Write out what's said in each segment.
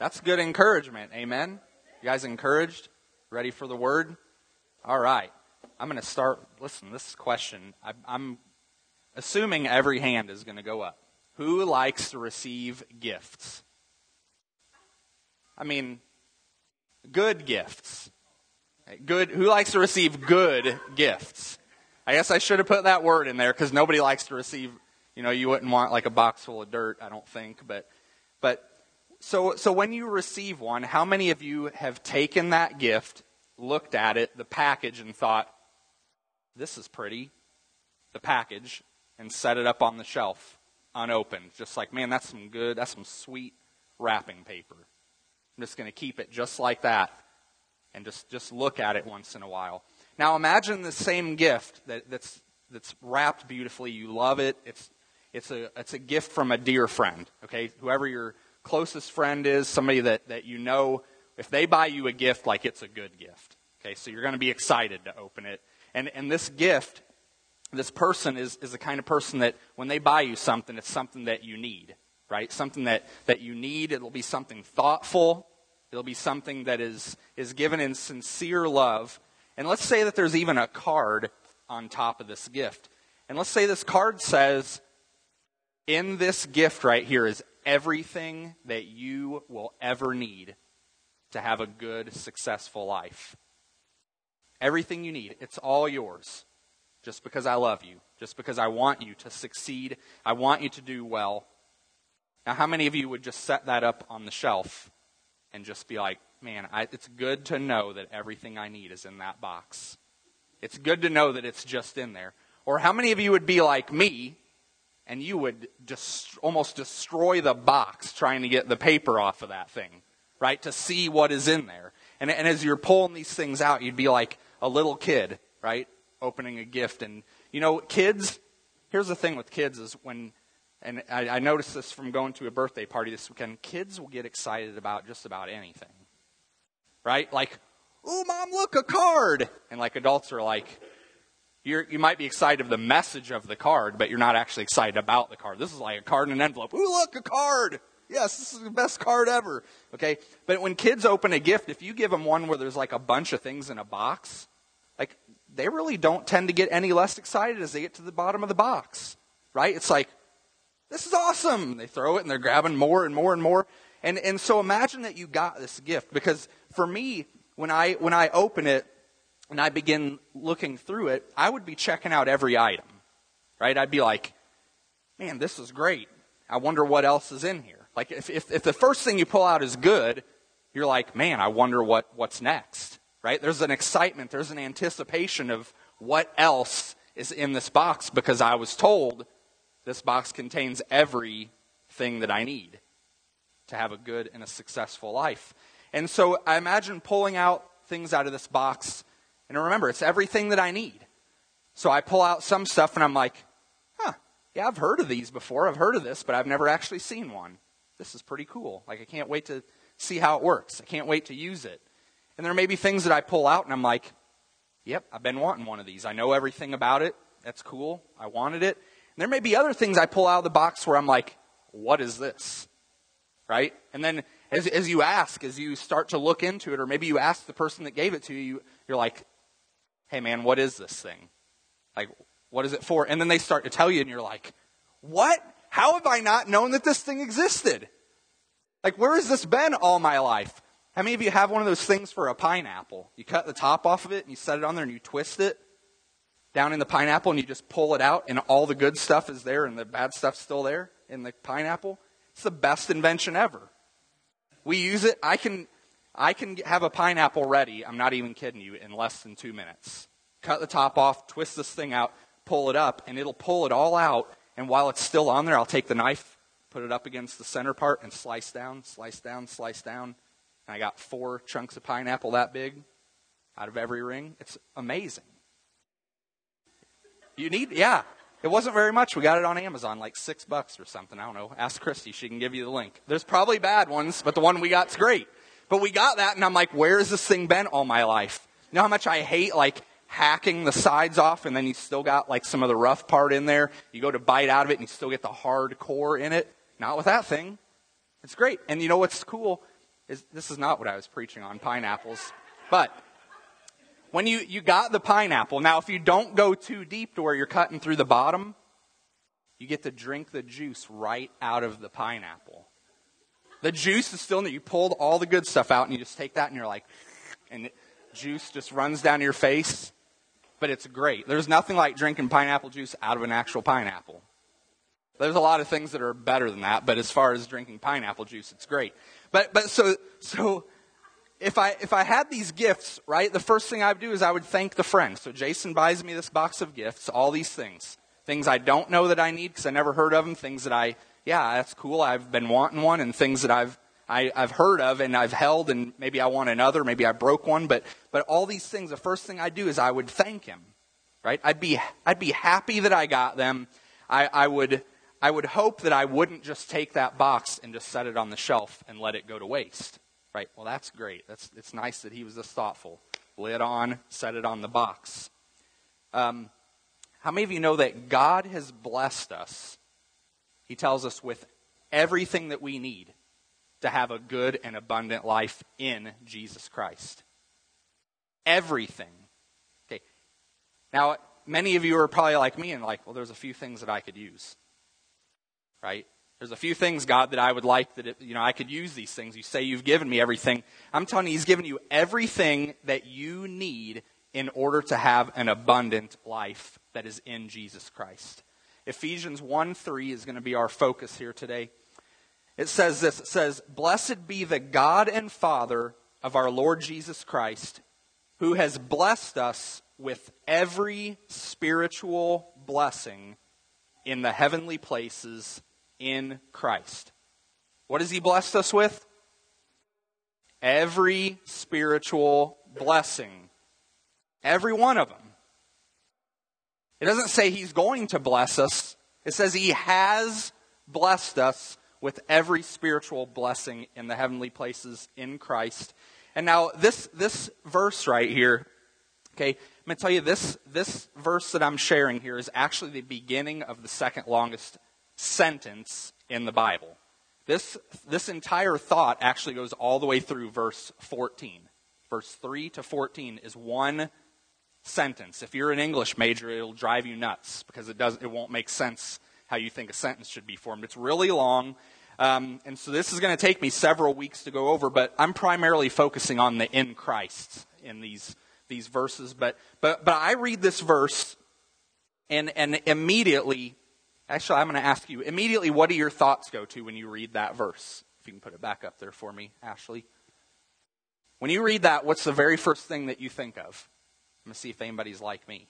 That's good encouragement. Amen. You guys encouraged? Ready for the word? All right. I'm going to start. Listen, this question, I'm assuming every hand is going to go up. Who likes to receive gifts? I mean, good gifts. Good. Who likes to receive good gifts? I guess I should have put that word in there because nobody likes to receive, you wouldn't want like a box full of dirt, I don't think. But so when you receive one, how many of you have taken that gift, looked at it, the package, and thought, this is pretty, the package, and set it up on the shelf, unopened? Just like, man, that's some sweet wrapping paper. I'm just going to keep it just like that and just look at it once in a while. Now imagine the same gift that's wrapped beautifully. You love it. It's a gift from a dear friend, okay? Whoever your closest friend is, somebody that you know, if they buy you a gift, like it's a good gift, okay? So you're going to be excited to open it. And this gift, this person is the kind of person that when they buy you something, it's something that you need, right? Something that you need. It'll be something thoughtful. It'll be something that is given in sincere love. And let's say that there's even a card on top of this gift. And let's say this card says, in this gift right here is everything that you will ever need to have a good, successful life. Everything you need. It's all yours. Just because I love you. Just because I want you to succeed. I want you to do well. Now, how many of you would just set that up on the shelf and just be like, man, it's good to know that everything I need is in that box. It's good to know that it's just in there. Or how many of you would be like me and you would just almost destroy the box trying to get the paper off of that thing, right? To see what is in there. And as you're pulling these things out, you'd be like a little kid, right? Opening a gift. And, kids, here's the thing with kids is and I noticed this from going to a birthday party this weekend, kids will get excited about just about anything, right? Like, ooh, Mom, look, a card. And like adults are like, you might be excited of the message of the card, but you're not actually excited about the card. This is like a card in an envelope. Ooh, look, a card. Yes, this is the best card ever. Okay, but when kids open a gift, if you give them one where there's like a bunch of things in a box, like they really don't tend to get any less excited as they get to the bottom of the box, right? It's like, this is awesome. They throw it and they're grabbing more and more and more. And so imagine that you got this gift. Because for me, when I open it and I begin looking through it, I would be checking out every item, right? I'd be like, man, this is great. I wonder what else is in here. Like if the first thing you pull out is good, you're like, man, I wonder what's next, right? There's an excitement. There's an anticipation of what else is in this box because I was told this box contains everything that I need to have a good and a successful life. And so I imagine pulling out things out of this box. And remember, it's everything that I need. So I pull out some stuff and I'm like, yeah, I've heard of these before. I've heard of this, but I've never actually seen one. This is pretty cool. Like, I can't wait to see how it works. I can't wait to use it. And there may be things that I pull out and I'm like, yep, I've been wanting one of these. I know everything about it. That's cool. I wanted it. And there may be other things I pull out of the box where I'm like, what is this? Right? And then as you start to look into it, or maybe you ask the person that gave it to you, you're like, hey man, what is this thing? Like, what is it for? And then they start to tell you and you're like, what? How have I not known that this thing existed? Like, where has this been all my life? How many of you have one of those things for a pineapple? You cut the top off of it and you set it on there and you twist it down in the pineapple and you just pull it out and all the good stuff is there and the bad stuff's still there in the pineapple. It's the best invention ever. We use it. I can have a pineapple ready, I'm not even kidding you, in less than 2 minutes. Cut the top off, twist this thing out, pull it up, and it'll pull it all out. And while it's still on there, I'll take the knife, put it up against the center part, and slice down, slice down, slice down. And I got 4 chunks of pineapple that big out of every ring. It's amazing. Yeah. It wasn't very much. We got it on Amazon, like $6 or something. I don't know. Ask Christy. She can give you the link. There's probably bad ones, but the one we got's great. But we got that, and I'm like, where has this thing been all my life? You know how much I hate, like, hacking the sides off, and then you still got, like, some of the rough part in there. You go to bite out of it, and you still get the hard core in it. Not with that thing. It's great. And you know what's cool? this is not what I was preaching on, pineapples. But when you got the pineapple, now if you don't go too deep to where you're cutting through the bottom, you get to drink the juice right out of the pineapple. The juice is still in there. You pulled all the good stuff out and you just take that and you're like, and juice just runs down your face. But it's great. There's nothing like drinking pineapple juice out of an actual pineapple. There's a lot of things that are better than that, but as far as drinking pineapple juice, it's great. But so if I had these gifts, right, the first thing I would do is I would thank the friend. So Jason buys me this box of gifts, all these things. Things I don't know that I need because I never heard of them. Things that that's cool, I've been wanting one. And things that I've heard of and I've held and maybe I want another. Maybe I broke one. But all these things, the first thing I do is I would thank him, right? I'd be happy that I got them. I would hope that I wouldn't just take that box and just set it on the shelf and let it go to waste, right? Well, that's great. It's nice that he was this thoughtful. Lid on, set it on the box. How many of you know that God has blessed us? He tells us with everything that we need to have a good and abundant life in Jesus Christ. Everything. Okay. Now, many of you are probably like me and like, well, there's a few things that I could use. Right? There's a few things, God, that I would like that, I could use these things. You say you've given me everything. I'm telling you, he's given you everything that you need in order to have an abundant life that is in Jesus Christ. Ephesians 1:3 is going to be our focus here today. It says this, it says, "Blessed be the God and Father of our Lord Jesus Christ, who has blessed us with every spiritual blessing in the heavenly places in Christ." What has he blessed us with? Every spiritual blessing. Every one of them. It doesn't say he's going to bless us. It says he has blessed us with every spiritual blessing in the heavenly places in Christ. And now this verse right here, okay, I'm going to tell you this verse that I'm sharing here is actually the beginning of the second longest sentence in the Bible. This entire thought actually goes all the way through verse 14. Verse 3 to 14 is one sentence. If you're an English major, it'll drive you nuts because it won't make sense how you think a sentence should be formed. It's really long. And so this is going to take me several weeks to go over, but I'm primarily focusing on the in Christ in these verses. But I read this verse and immediately, actually I'm going to ask you, immediately what do your thoughts go to when you read that verse? If you can put it back up there for me, Ashley. When you read that, what's the very first thing that you think of? I'm going to see if anybody's like me.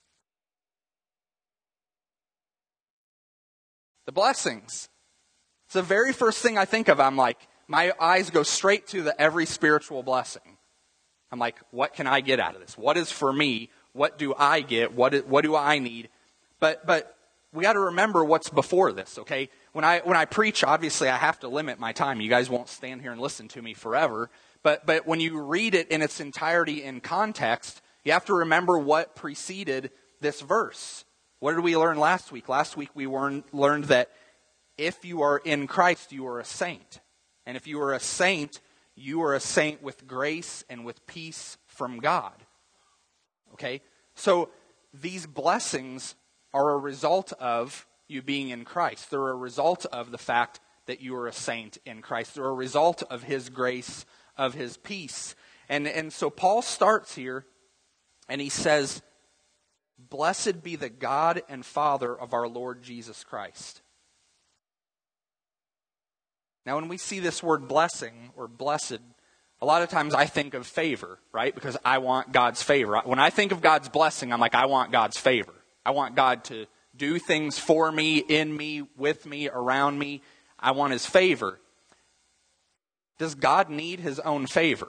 The blessings. It's the very first thing I think of. I'm like, my eyes go straight to the every spiritual blessing. I'm like, what can I get out of this? What is for me? What do I get? What do I need? But we got to remember what's before this, okay? When I preach, obviously I have to limit my time. You guys won't stand here and listen to me forever. But when you read it in its entirety in context, you have to remember what preceded this verse. What did we learn last week? Last week we learned that if you are in Christ, you are a saint. And if you are a saint, you are a saint with grace and with peace from God. Okay? So these blessings are a result of you being in Christ. They're a result of the fact that you are a saint in Christ. They're a result of his grace, of his peace. And so Paul starts here and he says, "Blessed be the God and Father of our Lord Jesus Christ." Now, when we see this word blessing or blessed, a lot of times I think of favor, right? Because I want God's favor. When I think of God's blessing, I'm like, I want God's favor. I want God to do things for me, in me, with me, around me. I want his favor. Does God need his own favor?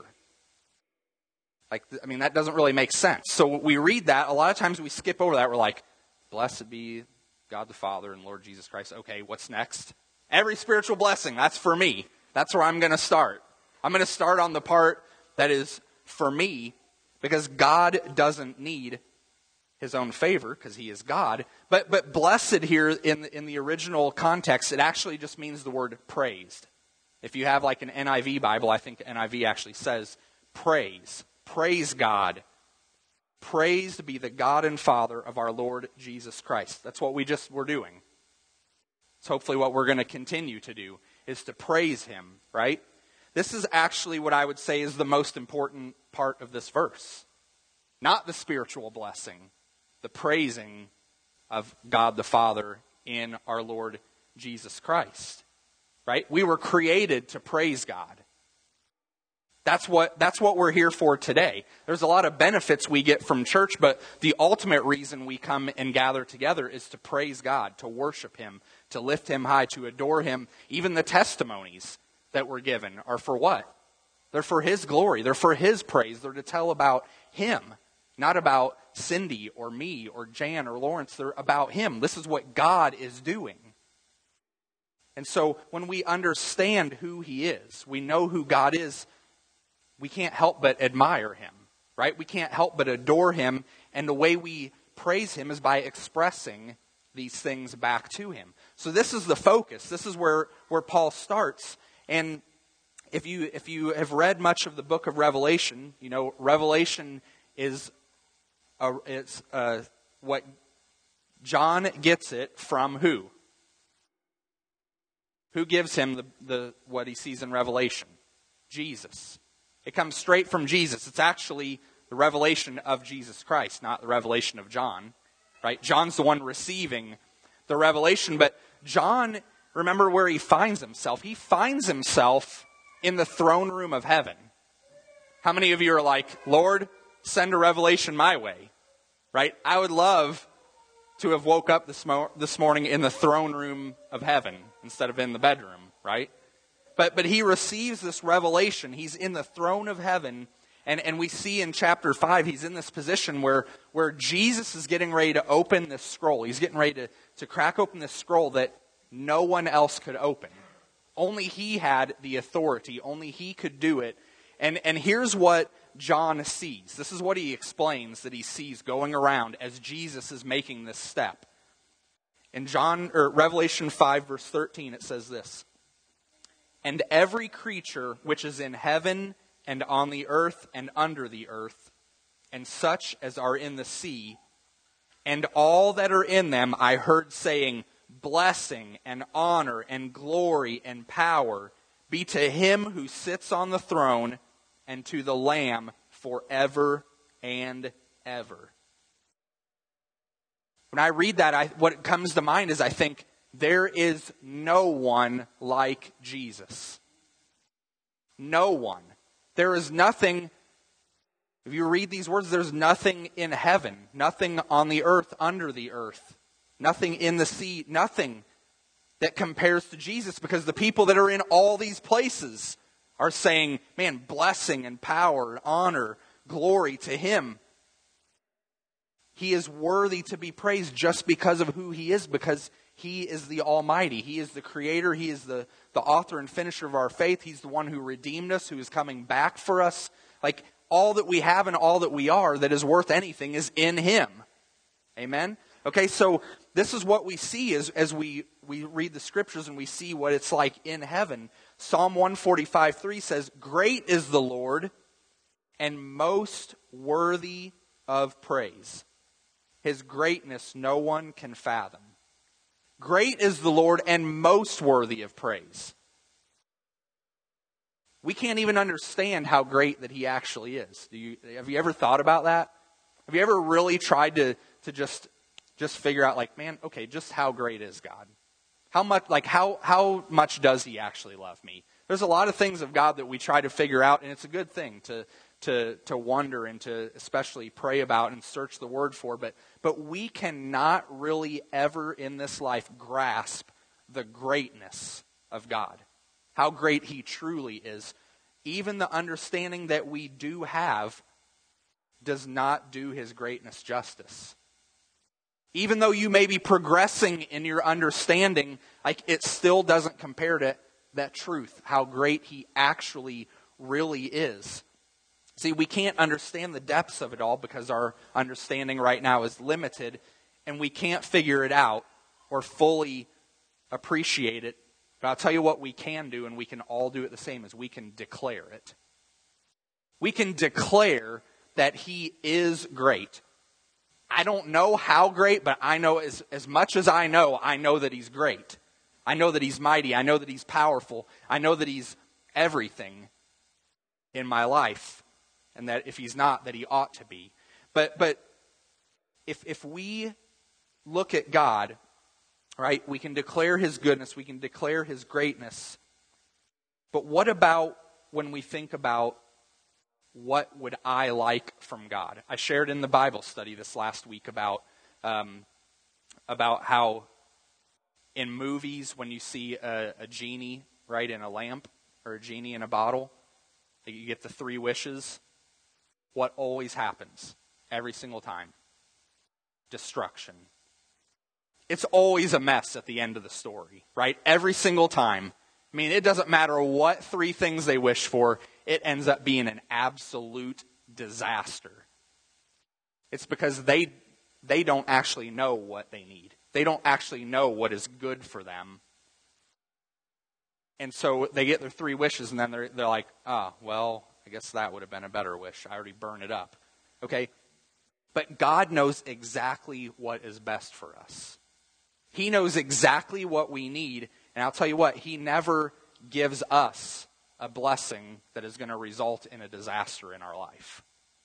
That doesn't really make sense. So we read that. A lot of times we skip over that. We're like, blessed be God the Father and Lord Jesus Christ. Okay, what's next? Every spiritual blessing, that's for me. That's where I'm going to start. I'm going to start on the part that is for me because God doesn't need his own favor because he is God. But blessed here in the original context, it actually just means the word praised. If you have like an NIV Bible, I think NIV actually says praise. Praise God. Praised be the God and Father of our Lord Jesus Christ. That's what we just were doing. It's hopefully what we're going to continue to do, is to praise Him, right? This is actually what I would say is the most important part of this verse. Not the spiritual blessing, the praising of God the Father in our Lord Jesus Christ, right? We were created to praise God. That's what we're here for today. There's a lot of benefits we get from church, but the ultimate reason we come and gather together is to praise God, to worship Him, to lift Him high, to adore Him. Even the testimonies that we're given are for what? They're for His glory. They're for His praise. They're to tell about Him, not about Cindy or me or Jan or Lawrence. They're about Him. This is what God is doing. And so when we understand who He is, we know who God is, we can't help but admire Him, right? We can't help but adore Him, and the way we praise Him is by expressing these things back to Him. So this is the focus. This is where Paul starts. And if you have read much of the book of Revelation, you know Revelation is what John gets it from who? Who gives him the what he sees in Revelation? Jesus. It comes straight from Jesus. It's actually the revelation of Jesus Christ, not the revelation of John. Right? John's the one receiving the revelation. But John, remember where he finds himself. He finds himself in the throne room of heaven. How many of you are like, Lord, send a revelation my way? Right? I would love to have woke up this morning in the throne room of heaven instead of in the bedroom, right? But he receives this revelation. He's in the throne of heaven. And we see in chapter 5, he's in this position where Jesus is getting ready to open this scroll. He's getting ready to crack open this scroll that no one else could open. Only he had the authority. Only he could do it. And here's what John sees. This is what he explains that he sees going around as Jesus is making this step. In Revelation 5, verse 13, it says this. And every creature which is in heaven and on the earth and under the earth, and such as are in the sea, and all that are in them, I heard saying, blessing and honor and glory and power be to Him who sits on the throne and to the Lamb forever and ever. When I read that, what comes to mind is I think, there is no one like Jesus. No one. There is nothing, if you read these words, there's nothing in heaven, nothing on the earth, under the earth, nothing in the sea, nothing that compares to Jesus, because the people that are in all these places are saying, man, blessing and power, honor, glory to Him. He is worthy to be praised just because of who He is, because He is the Almighty. He is the Creator. He is the author and finisher of our faith. He's the one who redeemed us, who is coming back for us. Like, all that we have and all that we are that is worth anything is in Him. Amen? Okay, so this is what we see as we read the Scriptures and we see what it's like in heaven. Psalm 145:3 says, great is the Lord and most worthy of praise. His greatness no one can fathom. Great is the Lord and most worthy of praise. We can't even understand how great that He actually is. Have you ever thought about that? Have you ever really tried to just figure out, like, man, okay, just how great is God? How much does He actually love me? There's a lot of things of God that we try to figure out, and it's a good thing to wonder and to especially pray about and search the Word for. But we cannot really ever in this life grasp the greatness of God. How great He truly is. Even the understanding that we do have does not do His greatness justice. Even though you may be progressing in your understanding, like, it still doesn't compare to that truth, how great He actually really is. See, we can't understand the depths of it all because our understanding right now is limited, and we can't figure it out or fully appreciate it But I'll tell you what we can do, and we can all do it the same, is we can declare it. We can declare that he is great. I don't know how great, but I know as much as I know that he's great. I know that he's mighty. I know that he's powerful. I know that he's everything in my life. And that if he's not, that he ought to be. But if we look at God, right, we can declare his goodness, we can declare his greatness. But what about when we think about what would I like from God? I shared in the Bible study this last week about how in movies when you see a genie, right, in a lamp or a genie in a bottle, that you get the 3 wishes. What always happens every single time? Destruction. It's always a mess at the end of the story, right? Every single time. I mean, it doesn't matter what 3 things they wish for, it ends up being an absolute disaster. It's because they don't actually know what they need. They don't actually know what is good for them. And so they get their 3 wishes, and then they're like, well, I guess that would have been a better wish. I already burned it up. Okay? But God knows exactly what is best for us. He knows exactly what we need. And I'll tell you what, he never gives us a blessing that is going to result in a disaster in our life.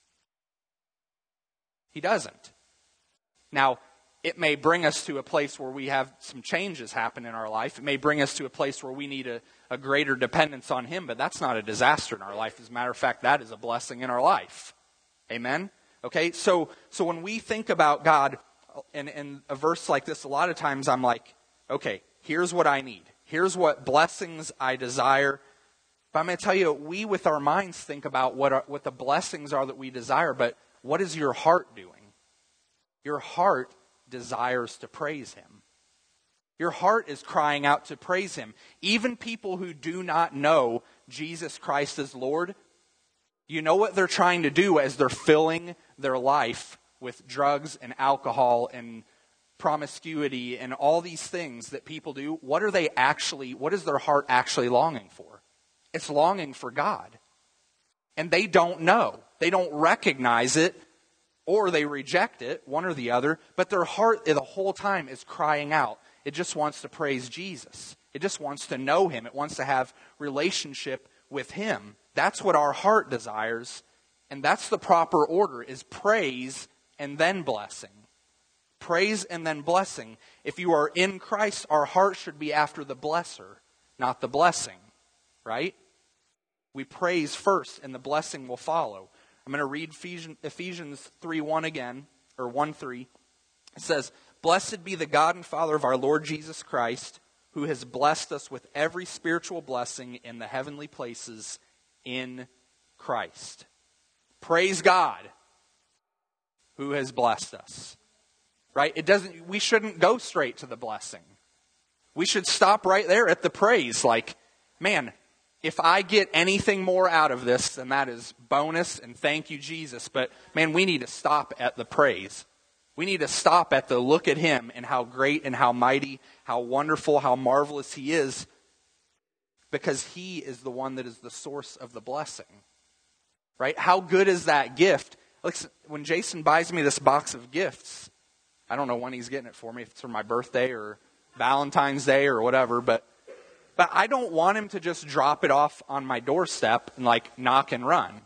He doesn't. Now, it may bring us to a place where we have some changes happen in our life. It may bring us to a place where we need a greater dependence on him, but that's not a disaster in our life. As a matter of fact, that is a blessing in our life. Amen? Okay, so when we think about God, in a verse like this, a lot of times I'm like, okay, here's what I need. Here's what blessings I desire. But I'm going to tell you, we with our minds think about what the blessings are that we desire, but what is your heart doing? Your heart desires to praise him. Your heart is crying out to praise him. Even people who do not know Jesus Christ as Lord, you know what they're trying to do as they're filling their life with drugs and alcohol and promiscuity and all these things that people do. What is their heart actually longing for? It's longing for God. And they don't know. They don't recognize it, or they reject it, one or the other, but their heart the whole time is crying out. It just wants to praise Jesus. It just wants to know him. It wants to have relationship with him. That's what our heart desires, and that's the proper order, is praise and then blessing. Praise and then blessing. If you are in Christ, our heart should be after the blesser, not the blessing, right? We praise first, and the blessing will follow. I'm going to read Ephesians 3:1 again, or 1:3. It says, "Blessed be the God and Father of our Lord Jesus Christ, who has blessed us with every spiritual blessing in the heavenly places in Christ." Praise God, who has blessed us. Right? We shouldn't go straight to the blessing. We should stop right there at the praise. Like, man, if I get anything more out of this, then that is bonus, and thank you, Jesus. But, man, we need to stop at the praise. We need to stop at the look at him and how great and how mighty, how wonderful, how marvelous he is, because he is the one that is the source of the blessing. Right? How good is that gift? Listen, when Jason buys me this box of gifts, I don't know when he's getting it for me, if it's for my birthday or Valentine's Day or whatever, but I don't want him to just drop it off on my doorstep and like knock and run.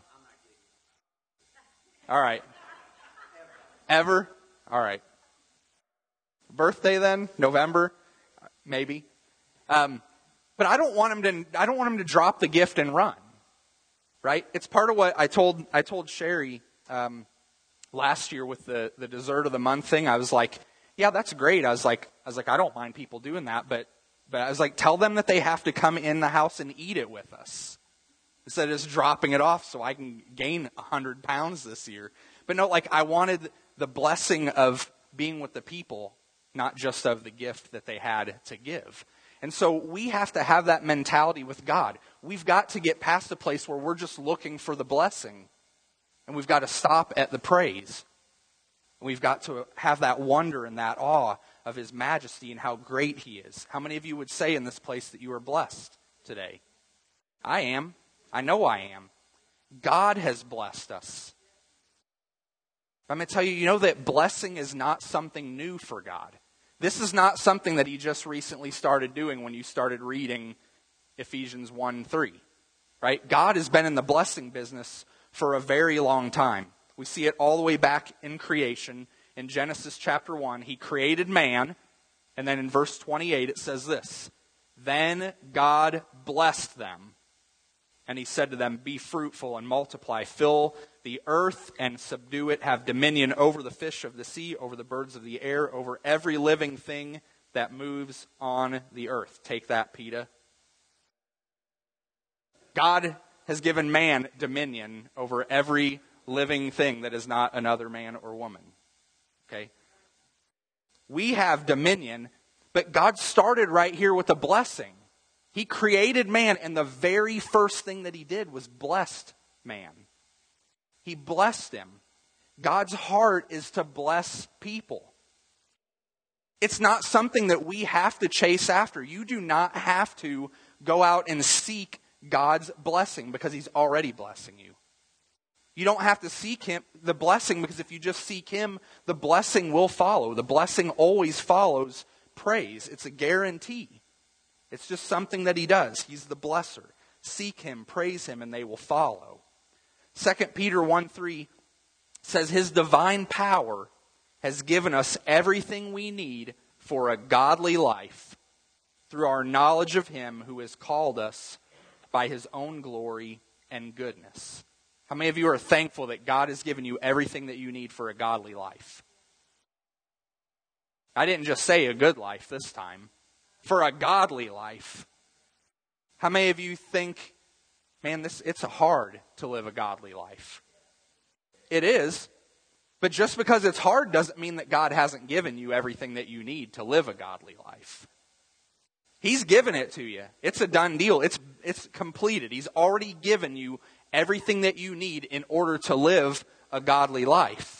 All right. Ever? All right. Birthday then? November? Maybe. But I don't want him to drop the gift and run. Right? It's part of what I told Sherry last year with the dessert of the month thing. I was like, yeah, that's great. I was like, I don't mind people doing that, but I was like, tell them that they have to come in the house and eat it with us instead of just dropping it off so I can gain 100 pounds this year. But no, like I wanted the blessing of being with the people, not just of the gift that they had to give. And so we have to have that mentality with God. We've got to get past the place where we're just looking for the blessing. And we've got to stop at the praise. And we've got to have that wonder and that awe of his majesty and how great he is. How many of you would say in this place that you are blessed today? I am. I know I am. God has blessed us. I'm going to tell you, you know that blessing is not something new for God. This is not something that he just recently started doing when you started reading Ephesians 1:3. Right? God has been in the blessing business for a very long time. We see it all the way back in creation. In Genesis chapter 1, he created man. And then in verse 28, it says this: Then God blessed them. And he said to them, Be fruitful and multiply, fill the earth and subdue it, have dominion over the fish of the sea, over the birds of the air, over every living thing that moves on the earth. Take that, PETA. God has given man dominion over every living thing that is not another man or woman. Okay? We have dominion, but God started right here with a blessing. He created man, and the very first thing that he did was blessed man. He blessed him. God's heart is to bless people. It's not something that we have to chase after. You do not have to go out and seek God's blessing because he's already blessing you. You don't have to seek him, the blessing, because if you just seek him, the blessing will follow. The blessing always follows praise. It's a guarantee. It's just something that he does. He's the blesser. Seek him, praise him, and they will follow. 2 Peter 1:3 says, His divine power has given us everything we need for a godly life through our knowledge of him who has called us by his own glory and goodness. How many of you are thankful that God has given you everything that you need for a godly life? I didn't just say a good life this time. For a godly life. How many of you think, man, it's hard to live a godly life? It is. But just because it's hard doesn't mean that God hasn't given you everything that you need to live a godly life. He's given it to you. It's a done deal. It's completed. He's already given you everything that you need in order to live a godly life.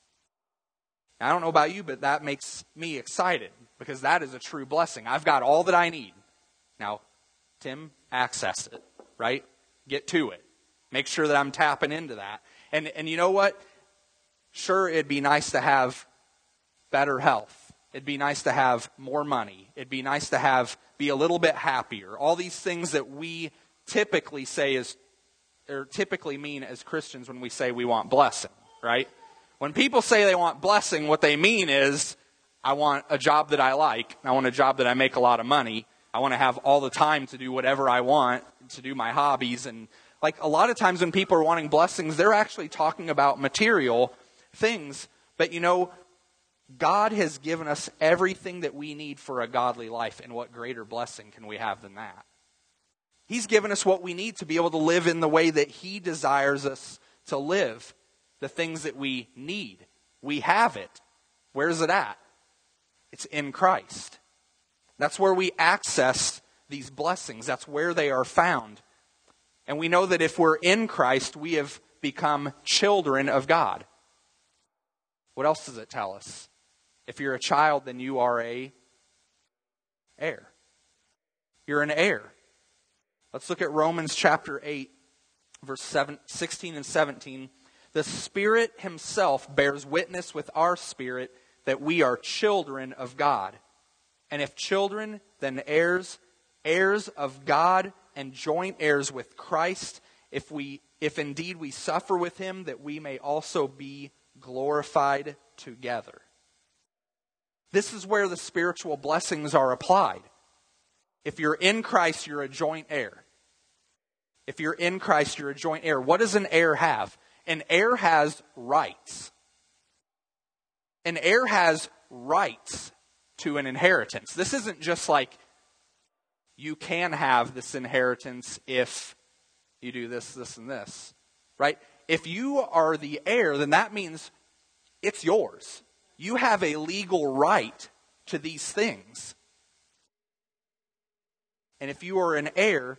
I don't know about you, but that makes me excited because that is a true blessing. I've got all that I need. Now, Tim, access it, right? Get to it. Make sure that I'm tapping into that. And you know what? Sure, it'd be nice to have better health. It'd be nice to have more money. It'd be nice to be a little bit happier. All these things that we typically typically mean as Christians when we say we want blessing, right? When people say they want blessing, what they mean is, I want a job that I like. I want a job that I make a lot of money. I want to have all the time to do whatever I want, to do my hobbies. And like a lot of times when people are wanting blessings, they're actually talking about material things. But you know, God has given us everything that we need for a godly life. And what greater blessing can we have than that? He's given us what we need to be able to live in the way that he desires us to live. The things that we need. We have it. Where is it at? It's in Christ. That's where we access these blessings. That's where they are found. And we know that if we're in Christ, we have become children of God. What else does it tell us? If you're a child, then you are an heir. You're an heir. Let's look at Romans chapter 8, verse 16 and 17. The Spirit himself bears witness with our spirit that we are children of God. And if children, then heirs, heirs of God and joint heirs with Christ, if indeed we suffer with him, that we may also be glorified together. This is where the spiritual blessings are applied. If you're in Christ, you're a joint heir. If you're in Christ, you're a joint heir. What does an heir have? An heir has rights. An heir has rights to an inheritance. This isn't just like you can have this inheritance if you do this, this, and this. Right? If you are the heir, then that means it's yours. You have a legal right to these things. And if you are an heir,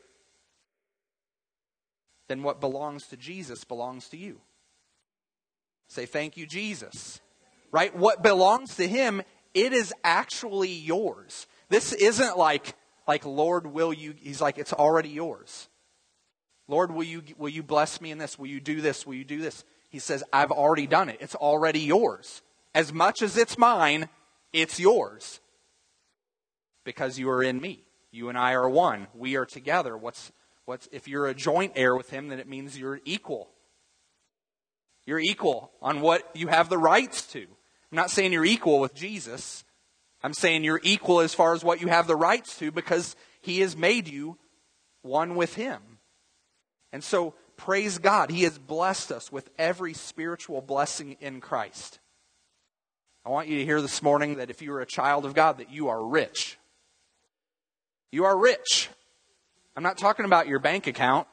then what belongs to Jesus belongs to you. Say, thank you, Jesus. Right? What belongs to him It is actually yours. This isn't like Lord, will you? He's like, it's already yours. Lord, will you bless me in this? Will you do this? Will you do this? He says, I've already done it. It's already yours. As much as it's mine, it's yours. Because you are in me. You and I are one. We are together. If you're a joint heir with him, then it means you're equal. You're equal on what you have the rights to. I'm not saying you're equal with Jesus. I'm saying you're equal as far as what you have the rights to, because he has made you one with him. And so, praise God, he has blessed us with every spiritual blessing in Christ. I want you to hear this morning that if you are a child of God, that you are rich. You are rich. I'm not talking about your bank account.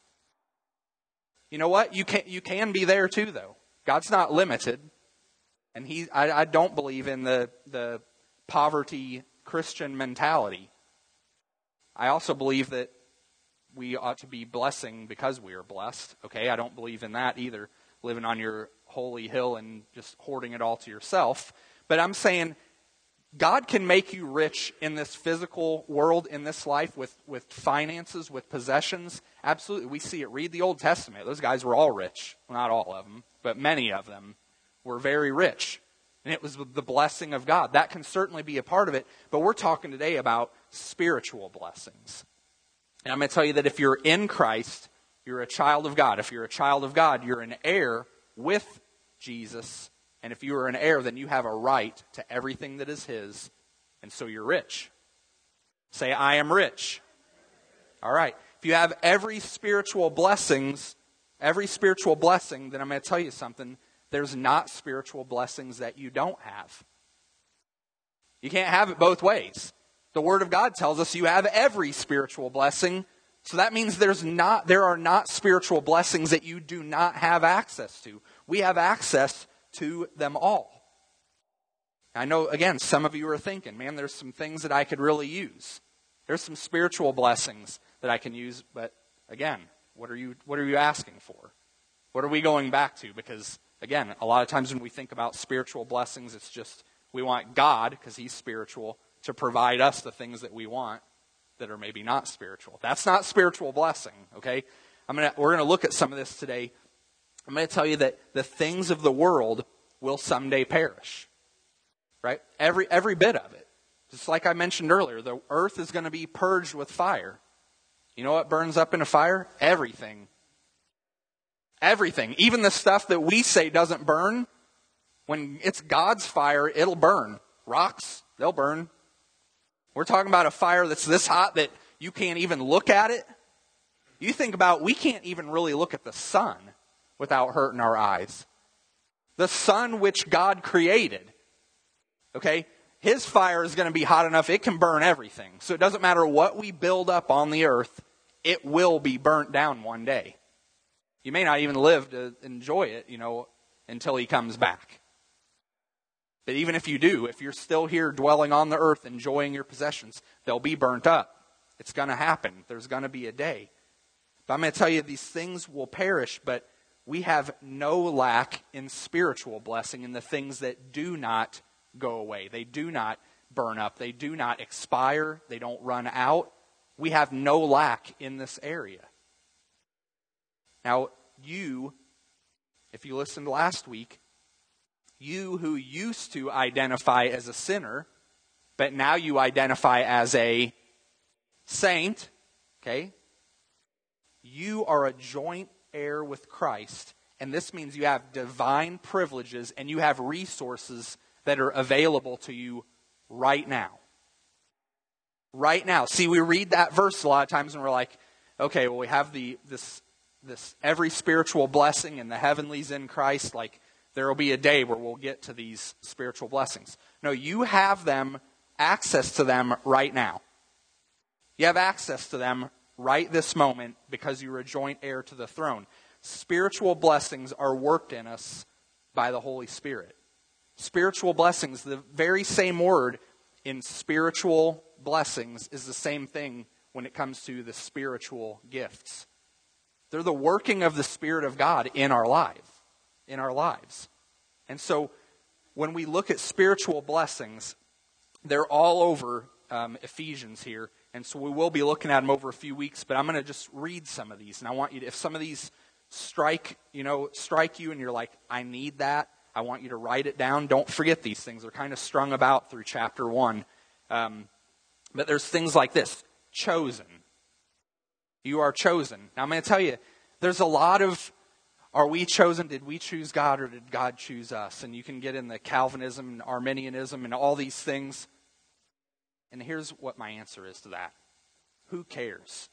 You know what? You can be there too, though. God's not limited. And I don't believe in the poverty Christian mentality. I also believe that we ought to be blessing because we are blessed. Okay, I don't believe in that either, living on your holy hill and just hoarding it all to yourself. But I'm saying God can make you rich in this physical world, in this life, with finances, with possessions. Absolutely. We see it. Read the Old Testament. Those guys were all rich. Well, not all of them, but many of them were very rich. And it was the blessing of God. That can certainly be a part of it. But we're talking today about spiritual blessings. And I'm going to tell you that if you're in Christ, you're a child of God. If you're a child of God, you're an heir with Jesus. And if you are an heir, then you have a right to everything that is his. And so you're rich. Say, I am rich. All right. If you have every spiritual blessing, then I'm going to tell you something. There's not spiritual blessings that you don't have. You can't have it both ways. The Word of God tells us you have every spiritual blessing. So that means there are not spiritual blessings that you do not have access to. We have access to them all. I know, again, some of you are thinking, man, there's some things that I could really use. There's some spiritual blessings that I can use, but again, what are you asking for? What are we going back to? Because, again, a lot of times when we think about spiritual blessings, it's just we want God, because he's spiritual, to provide us the things that we want that are maybe not spiritual. That's not spiritual blessing, okay? We're going to look at some of this today. I'm going to tell you that the things of the world will someday perish, right? Every bit of it. Just like I mentioned earlier, the earth is going to be purged with fire. You know what burns up in a fire? Everything. Everything. Even the stuff that we say doesn't burn, when it's God's fire, it'll burn. Rocks, they'll burn. We're talking about a fire that's this hot that you can't even look at it. You think about, we can't even really look at the sun without hurting our eyes. The sun which God created, okay, his fire is going to be hot enough, it can burn everything. So it doesn't matter what we build up on the earth, it will be burnt down one day. You may not even live to enjoy it, until he comes back. But even if you do, if you're still here dwelling on the earth, enjoying your possessions, they'll be burnt up. It's going to happen. There's going to be a day. But I'm going to tell you, these things will perish, but we have no lack in spiritual blessing in the things that do not go away. They do not burn up. They do not expire. They don't run out. We have no lack in this area. Now, if you listened last week, you who used to identify as a sinner, but now you identify as a saint, okay? You are a joint heir with Christ, and this means you have divine privileges and you have resources that are available to you right now. Right now. See, we read that verse a lot of times and we're like, okay, well, we have this every spiritual blessing in the heavenlies in Christ, like there will be a day where we'll get to these spiritual blessings. No, you have access to them right now. You have access to them right this moment because you're a joint heir to the throne. Spiritual blessings are worked in us by the Holy Spirit. Spiritual blessings, the very same word in spiritual blessings is the same thing when it comes to the spiritual gifts. They're the working of the Spirit of God in our lives. And so when we look at spiritual blessings, they're all over Ephesians here. And so we will be looking at them over a few weeks, but I'm going to just read some of these. And I want you to, if some of these strike you and you're like, I need that, I want you to write it down. Don't forget these things. They're kind of strung about through chapter 1. But there's things like this. Chosen. You are chosen. Now I'm going to tell you, there's a lot of, are we chosen? Did we choose God or did God choose us? And you can get in the Calvinism and Arminianism and all these things. And here's what my answer is to that. Who cares?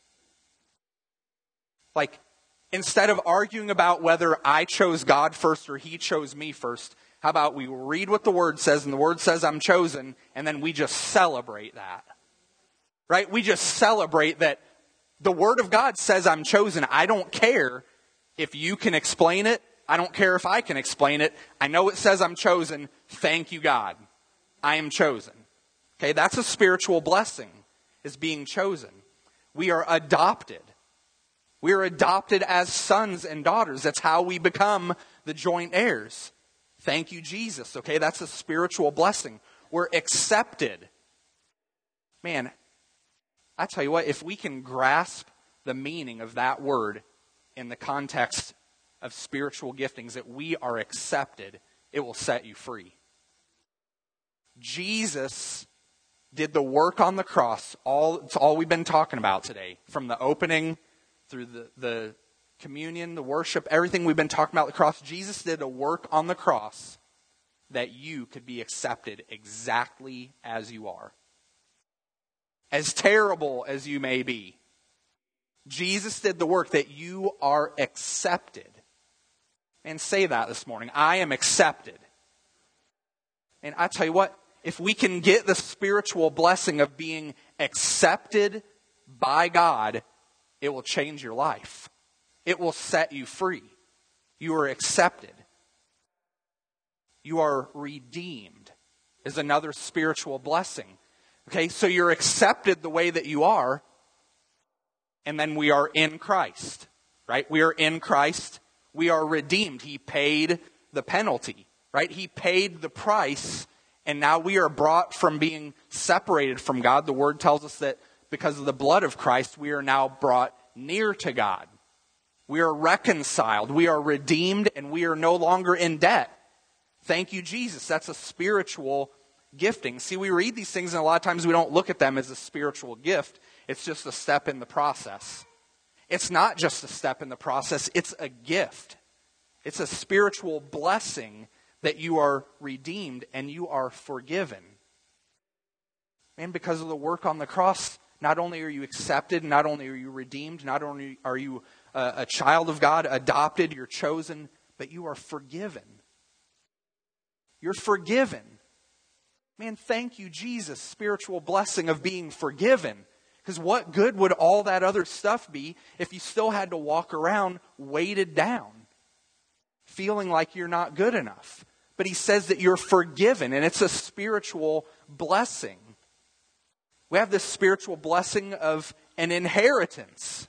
Like, instead of arguing about whether I chose God first or He chose me first, how about we read what the Word says, and the Word says I'm chosen, and then we just celebrate that. Right? We just celebrate that the Word of God says I'm chosen. I don't care if you can explain it. I don't care if I can explain it. I know it says I'm chosen. Thank you, God. I am chosen. Okay, that's a spiritual blessing, is being chosen. We are adopted. We are adopted as sons and daughters. That's how we become the joint heirs. Thank you, Jesus. Okay, that's a spiritual blessing. We're accepted. Man, I tell you what, if we can grasp the meaning of that word in the context of spiritual giftings, that we are accepted, it will set you free. Jesus did the work on the cross. It's all we've been talking about today. From the opening through the communion, the worship, everything we've been talking about the cross. Jesus did a work on the cross that you could be accepted exactly as you are. As terrible as you may be, Jesus did the work that you are accepted. And say that this morning. I am accepted. And I tell you what, if we can get the spiritual blessing of being accepted by God, it will change your life. It will set you free. You are accepted. You are redeemed is another spiritual blessing. Okay, so you're accepted the way that you are, and then we are in Christ, right? We are in Christ. We are redeemed. He paid the penalty, right? He paid the price, and now we are brought from being separated from God. The Word tells us that because of the blood of Christ, we are now brought near to God. We are reconciled. We are redeemed, and we are no longer in debt. Thank you, Jesus. That's a spiritual gifting. See, we read these things, and a lot of times we don't look at them as a spiritual gift. It's just a step in the process. It's not just a step in the process. It's a gift. It's a spiritual blessing that you are redeemed and you are forgiven. And because of the work on the cross, not only are you accepted, not only are you redeemed, not only are you a child of God, adopted, you're chosen, but you are forgiven. You're forgiven. Man, thank you, Jesus, spiritual blessing of being forgiven. Because what good would all that other stuff be if you still had to walk around weighted down, feeling like you're not good enough? But he says that you're forgiven, and it's a spiritual blessing. We have this spiritual blessing of an inheritance.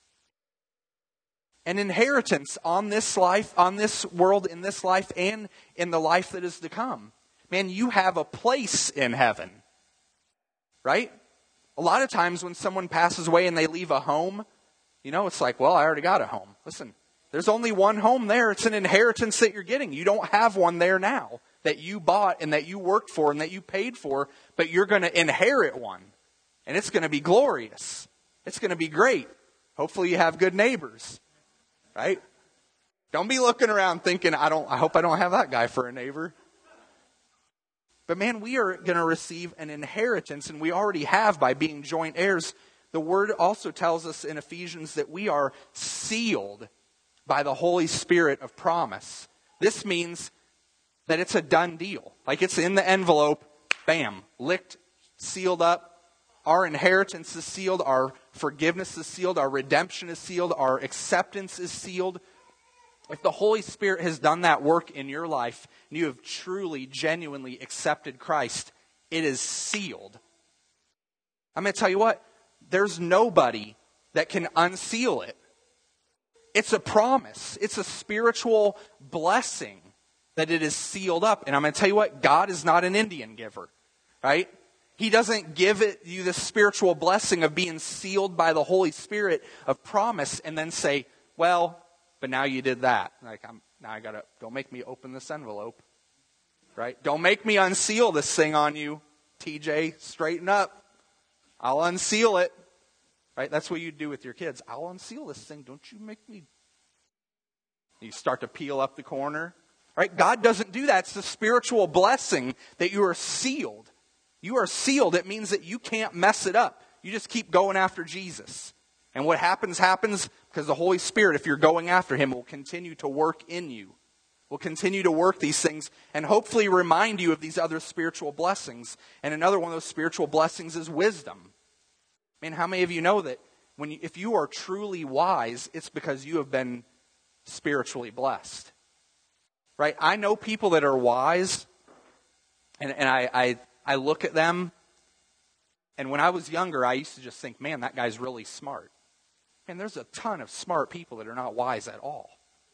An inheritance on this life, on this world, in this life, and in the life that is to come. Man, you have a place in heaven. Right? A lot of times when someone passes away and they leave a home, it's like, well, I already got a home. Listen, there's only one home there. It's an inheritance that you're getting. You don't have one there now that you bought and that you worked for and that you paid for, but you're going to inherit one. And it's going to be glorious. It's going to be great. Hopefully you have good neighbors. Right? Don't be looking around thinking, I hope I don't have that guy for a neighbor. But man, we are going to receive an inheritance, and we already have by being joint heirs. The Word also tells us in Ephesians that we are sealed by the Holy Spirit of promise. This means that it's a done deal. Like it's in the envelope, bam, licked, sealed up. Our inheritance is sealed, our forgiveness is sealed, our redemption is sealed, our acceptance is sealed. If the Holy Spirit has done that work in your life, and you have truly, genuinely accepted Christ, it is sealed. I'm going to tell you what, there's nobody that can unseal it. It's a promise. It's a spiritual blessing that it is sealed up. And I'm going to tell you what, God is not an Indian giver, right? He doesn't give you the spiritual blessing of being sealed by the Holy Spirit of promise and then say, well, but now you did that. Like, don't make me open this envelope, right? Don't make me unseal this thing on you, TJ, straighten up. I'll unseal it, right? That's what you do with your kids. I'll unseal this thing. Don't you make me. You start to peel up the corner, right? God doesn't do that. It's the spiritual blessing that you are sealed. You are sealed. It means that you can't mess it up. You just keep going after Jesus. And what happens because the Holy Spirit, if you're going after Him, will continue to work in you. Will continue to work these things and hopefully remind you of these other spiritual blessings. And another one of those spiritual blessings is wisdom. I mean, how many of you know that if you are truly wise, it's because you have been spiritually blessed? Right? I know people that are wise, and I look at them, and when I was younger, I used to just think, man, that guy's really smart. And there's a ton of smart people that are not wise at all.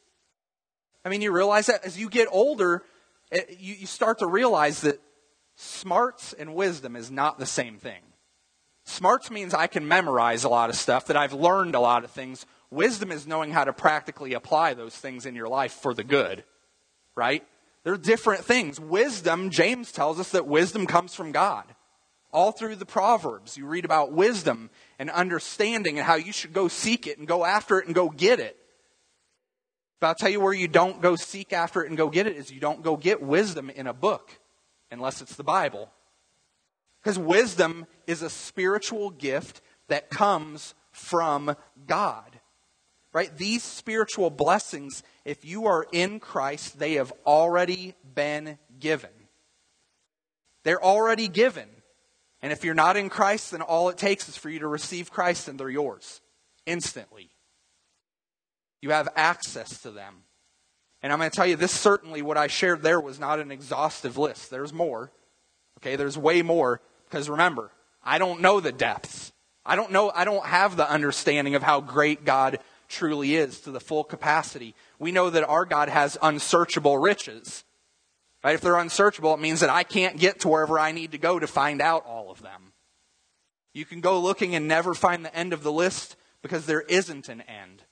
I mean, you realize that as you get older, you start to realize that smarts and wisdom is not the same thing. Smarts means I can memorize a lot of stuff, that I've learned a lot of things. Wisdom is knowing how to practically apply those things in your life for the good, right? They're different things. Wisdom, James tells us that wisdom comes from God. All through the Proverbs, you read about wisdom and understanding and how you should go seek it and go after it and go get it. But I'll tell you where you don't go seek after it and go get it is you don't go get wisdom in a book unless it's the Bible. Because wisdom is a spiritual gift that comes from God. Right? These spiritual blessings, if you are in Christ, they have already been given. They're already given. And if you're not in Christ, then all it takes is for you to receive Christ and they're yours instantly. You have access to them. And I'm going to tell you, this certainly, what I shared there was not an exhaustive list. There's more. Okay, there's way more. Because remember, I don't know the depths. I don't have the understanding of how great God truly is to the full capacity. We know that our God has unsearchable riches. Right? If they're unsearchable, it means that I can't get to wherever I need to go to find out all of them. You can go looking and never find the end of the list because there isn't an end.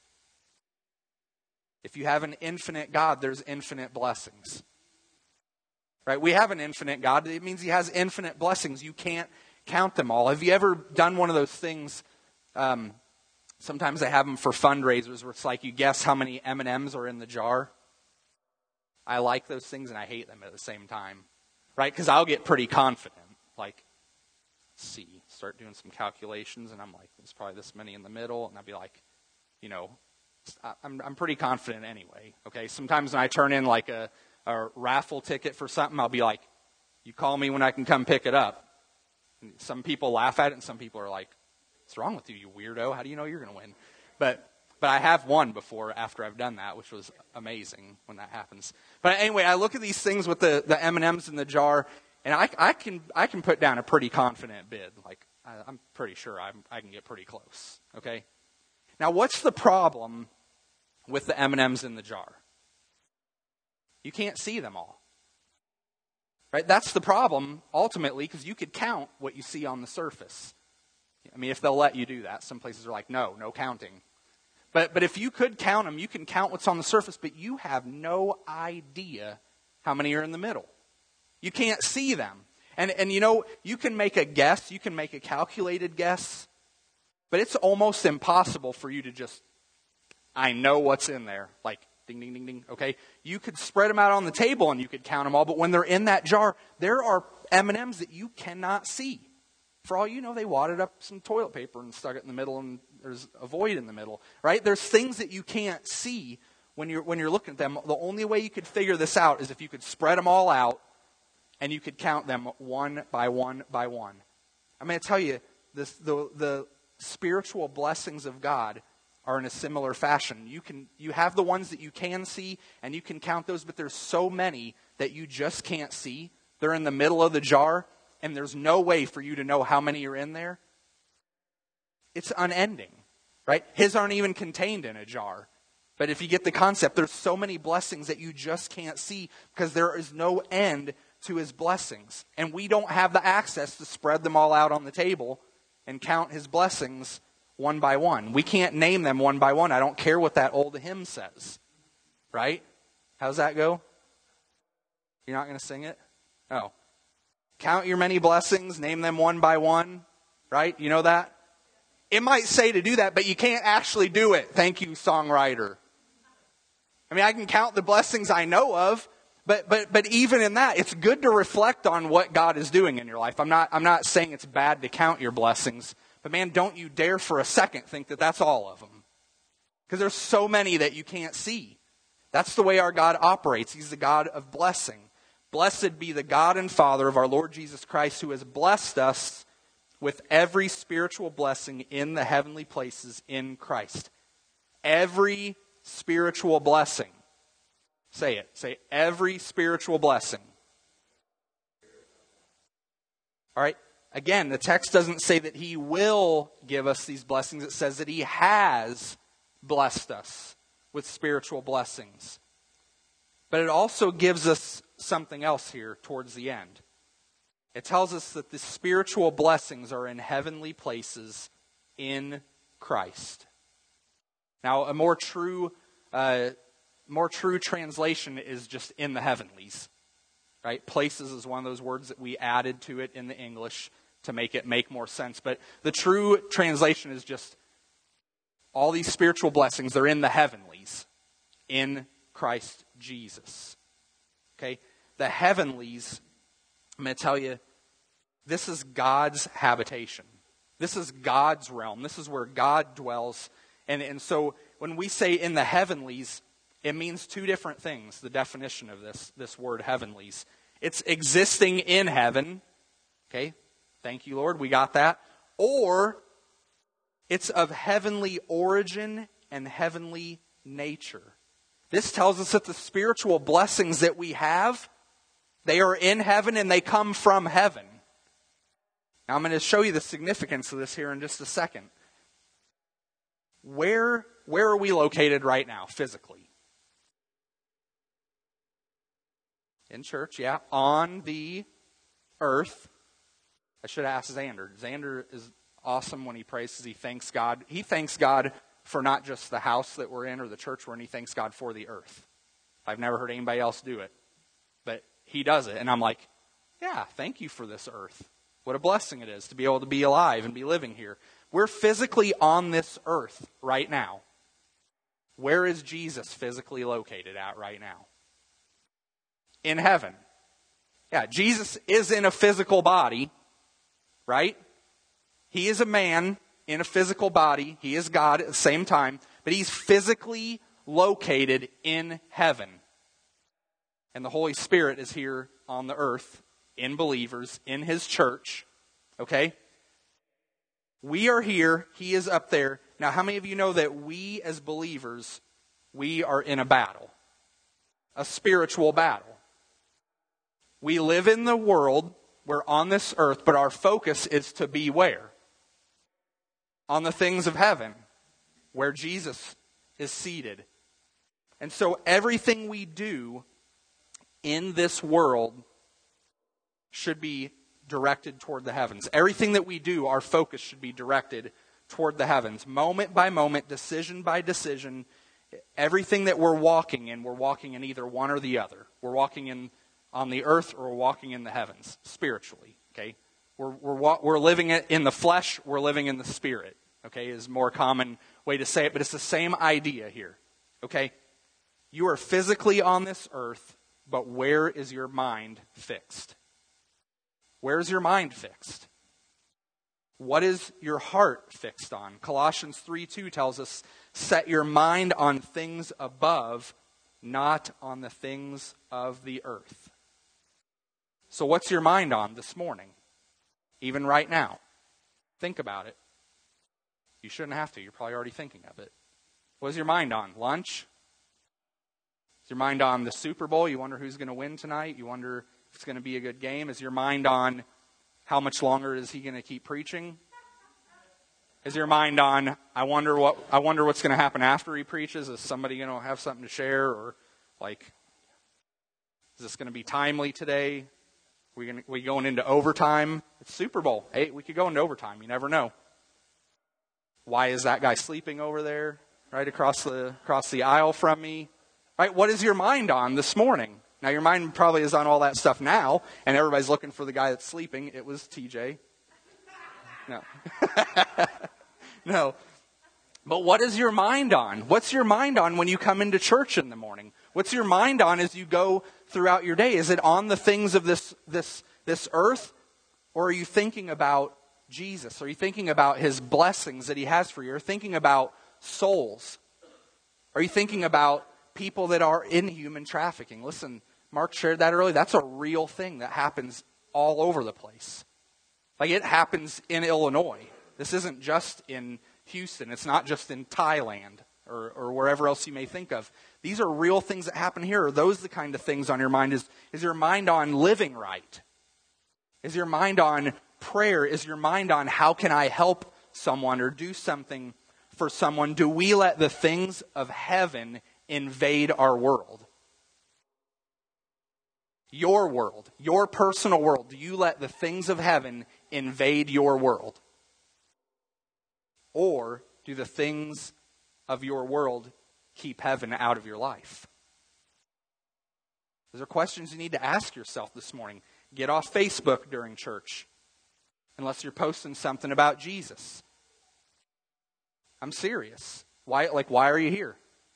If you have an infinite God, there's infinite blessings. Right? We have an infinite God. It means He has infinite blessings. You can't count them all. Have you ever done one of those things? Sometimes they have them for fundraisers where it's like you guess how many M&Ms are in the jar. I like those things and I hate them at the same time. Right? Because I'll get pretty confident. Like, let's see, start doing some calculations and I'm like, there's probably this many in the middle. And I'll be like, I'm pretty confident anyway. Okay? Sometimes when I turn in like a raffle ticket for something, I'll be like, you call me when I can come pick it up. And some people laugh at it and some people are like, what's wrong with you, you weirdo? How do you know you're going to win? But I have won before after I've done that, which was amazing when that happens. But anyway, I look at these things with the M&Ms in the jar, and I can put down a pretty confident bid. Like, I'm pretty sure I can get pretty close. Okay? Now, what's the problem with the M&Ms in the jar? You can't see them all. Right? That's the problem, ultimately, because you could count what you see on the surface. I mean, if they'll let you do that. Some places are like, no counting. But if you could count them, you can count what's on the surface, but you have no idea how many are in the middle. You can't see them. And you can make a guess, you can make a calculated guess, but it's almost impossible for you to just, I know what's in there. Like, ding, ding, ding, ding, okay? You could spread them out on the table and you could count them all, but when they're in that jar, there are M&Ms that you cannot see. For all you know, they wadded up some toilet paper and stuck it in the middle and there's a void in the middle, right? There's things that you can't see when you're looking at them. The only way you could figure this out is if you could spread them all out and you could count them one by one by one. I'm going to tell you, the spiritual blessings of God are in a similar fashion. You have the ones that you can see and you can count those, but there's so many that you just can't see. They're in the middle of the jar and there's no way for you to know how many are in there. It's unending, right? His aren't even contained in a jar. But if you get the concept, there's so many blessings that you just can't see because there is no end to his blessings. And we don't have the access to spread them all out on the table and count his blessings one by one. We can't name them one by one. I don't care what that old hymn says. Right? How's that go? You're not going to sing it? Oh. Count your many blessings, name them one by one. Right? You know that? It might say to do that, but you can't actually do it. Thank you, songwriter. I mean, I can count the blessings I know of, but even in that, it's good to reflect on what God is doing in your life. I'm not saying it's bad to count your blessings, but man, don't you dare for a second think that that's all of them. Because there's so many that you can't see. That's the way our God operates. He's the God of blessing. Blessed be the God and Father of our Lord Jesus Christ, who has blessed us with every spiritual blessing in the heavenly places in Christ. Every spiritual blessing. Say it. Say every spiritual blessing. All right. Again, the text doesn't say that he will give us these blessings. It says that he has blessed us with spiritual blessings. But it also gives us something else here towards the end. It tells us that the spiritual blessings are in heavenly places in Christ. Now, a more true translation is just in the heavenlies. Right? Places is one of those words that we added to it in the English to make it make more sense. But the true translation is just all these spiritual blessings, they're in the heavenlies, in Christ Jesus. Okay? The heavenlies, I'm going to tell you, this is God's habitation. This is God's realm. This is where God dwells. And so when we say in the heavenlies, it means two different things, the definition of this word heavenlies. It's existing in heaven. Okay? Thank you, Lord. We got that. Or it's of heavenly origin and heavenly nature. This tells us that the spiritual blessings that we have, they are in heaven and they come from heaven. Now I'm going to show you the significance of this here in just a second. Where are we located right now, physically? In church, yeah. On the earth. I should ask Xander. Xander is awesome when he prays because he thanks God. He thanks God for not just the house that we're in or the church we're in. He thanks God for the earth. I've never heard anybody else do it. But he does it. And I'm like, yeah, thank you for this earth. What a blessing it is to be able to be alive and be living here. We're physically on this earth right now. Where is Jesus physically located at right now? In heaven. Yeah, Jesus is in a physical body, right? He is a man in a physical body. He is God at the same time, but he's physically located in heaven. And the Holy Spirit is here on the earth in believers, in his church. Okay? We are here. He is up there. Now, how many of you know that we as believers, we are in a battle? A spiritual battle. We live in the world. We're on this earth, but our focus is to be where? On the things of heaven, where Jesus is seated. And so everything we do in this world should be directed toward the heavens. Everything that we do, our focus should be directed toward the heavens. Moment by moment, decision by decision, everything that we're walking in either one or the other. We're walking in on the earth or we're walking in the heavens, spiritually. Okay, we're living it in the flesh. We're living in the spirit. Okay, is a more common way to say it, but it's the same idea here. Okay, you are physically on this earth, but where is your mind fixed? Where's your mind fixed? What is your heart fixed on? Colossians 3:2 tells us, set your mind on things above, not on the things of the earth. So what's your mind on this morning? Even right now. Think about it. You shouldn't have to. You're probably already thinking of it. What is your mind on? Lunch? Is your mind on the Super Bowl? You wonder who's going to win tonight? You wonder if it's going to be a good game? Is your mind on how much longer is he going to keep preaching? Is your mind on, I wonder what's going to happen after he preaches? Is somebody going to have something to share? Or like, is this going to be timely today? We going into overtime? It's Super Bowl. Hey, we could go into overtime. You never know. Why is that guy sleeping over there, right across the aisle from me? Right? What is your mind on this morning? Now, your mind probably is on all that stuff now, and everybody's looking for the guy that's sleeping. It was TJ. No. No. But what is your mind on? What's your mind on when you come into church in the morning? What's your mind on as you go throughout your day? Is it on the things of this earth? Or are you thinking about Jesus? Are you thinking about his blessings that he has for you? Are you thinking about souls? Are you thinking about people that are in human trafficking? Listen, Mark shared that earlier. That's a real thing that happens all over the place. Like, it happens in Illinois. This isn't just in Houston. It's not just in Thailand or wherever else you may think of. These are real things that happen here. Are those the kind of things on your mind? Is your mind on living right? Is your mind on prayer? Is your mind on how can I help someone or do something for someone? Do we let the things of heaven invade our world? Your world, your personal world. Do you let the things of heaven invade your world? Or do the things of your world keep heaven out of your life? Those are questions you need to ask yourself this morning. Get off Facebook during church, unless you're posting something about Jesus. I'm serious. Why are you here?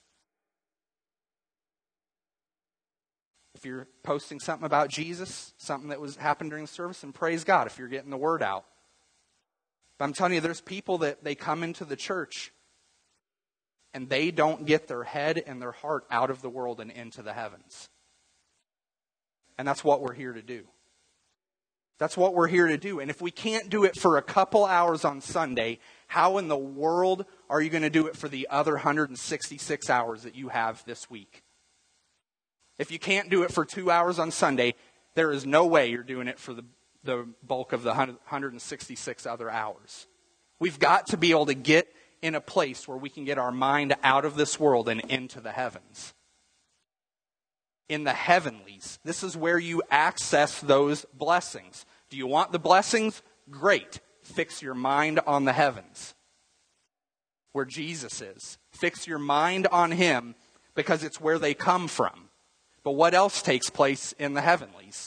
If you're posting something about Jesus, something that happened during the service, and praise God if you're getting the word out. But I'm telling you, there's people that they come into the church and they don't get their head and their heart out of the world and into the heavens. And that's what we're here to do. That's what we're here to do. And if we can't do it for a couple hours on Sunday, how in the world are you going to do it for the other 166 hours that you have this week? If you can't do it for 2 hours on Sunday, there is no way you're doing it for the bulk of the 166 other hours. We've got to be able to get in a place where we can get our mind out of this world and into the heavens. In the heavenlies. This is where you access those blessings. Do you want the blessings? Great. Fix your mind on the heavens, where Jesus is. Fix your mind on him, because it's where they come from. But what else takes place in the heavenlies?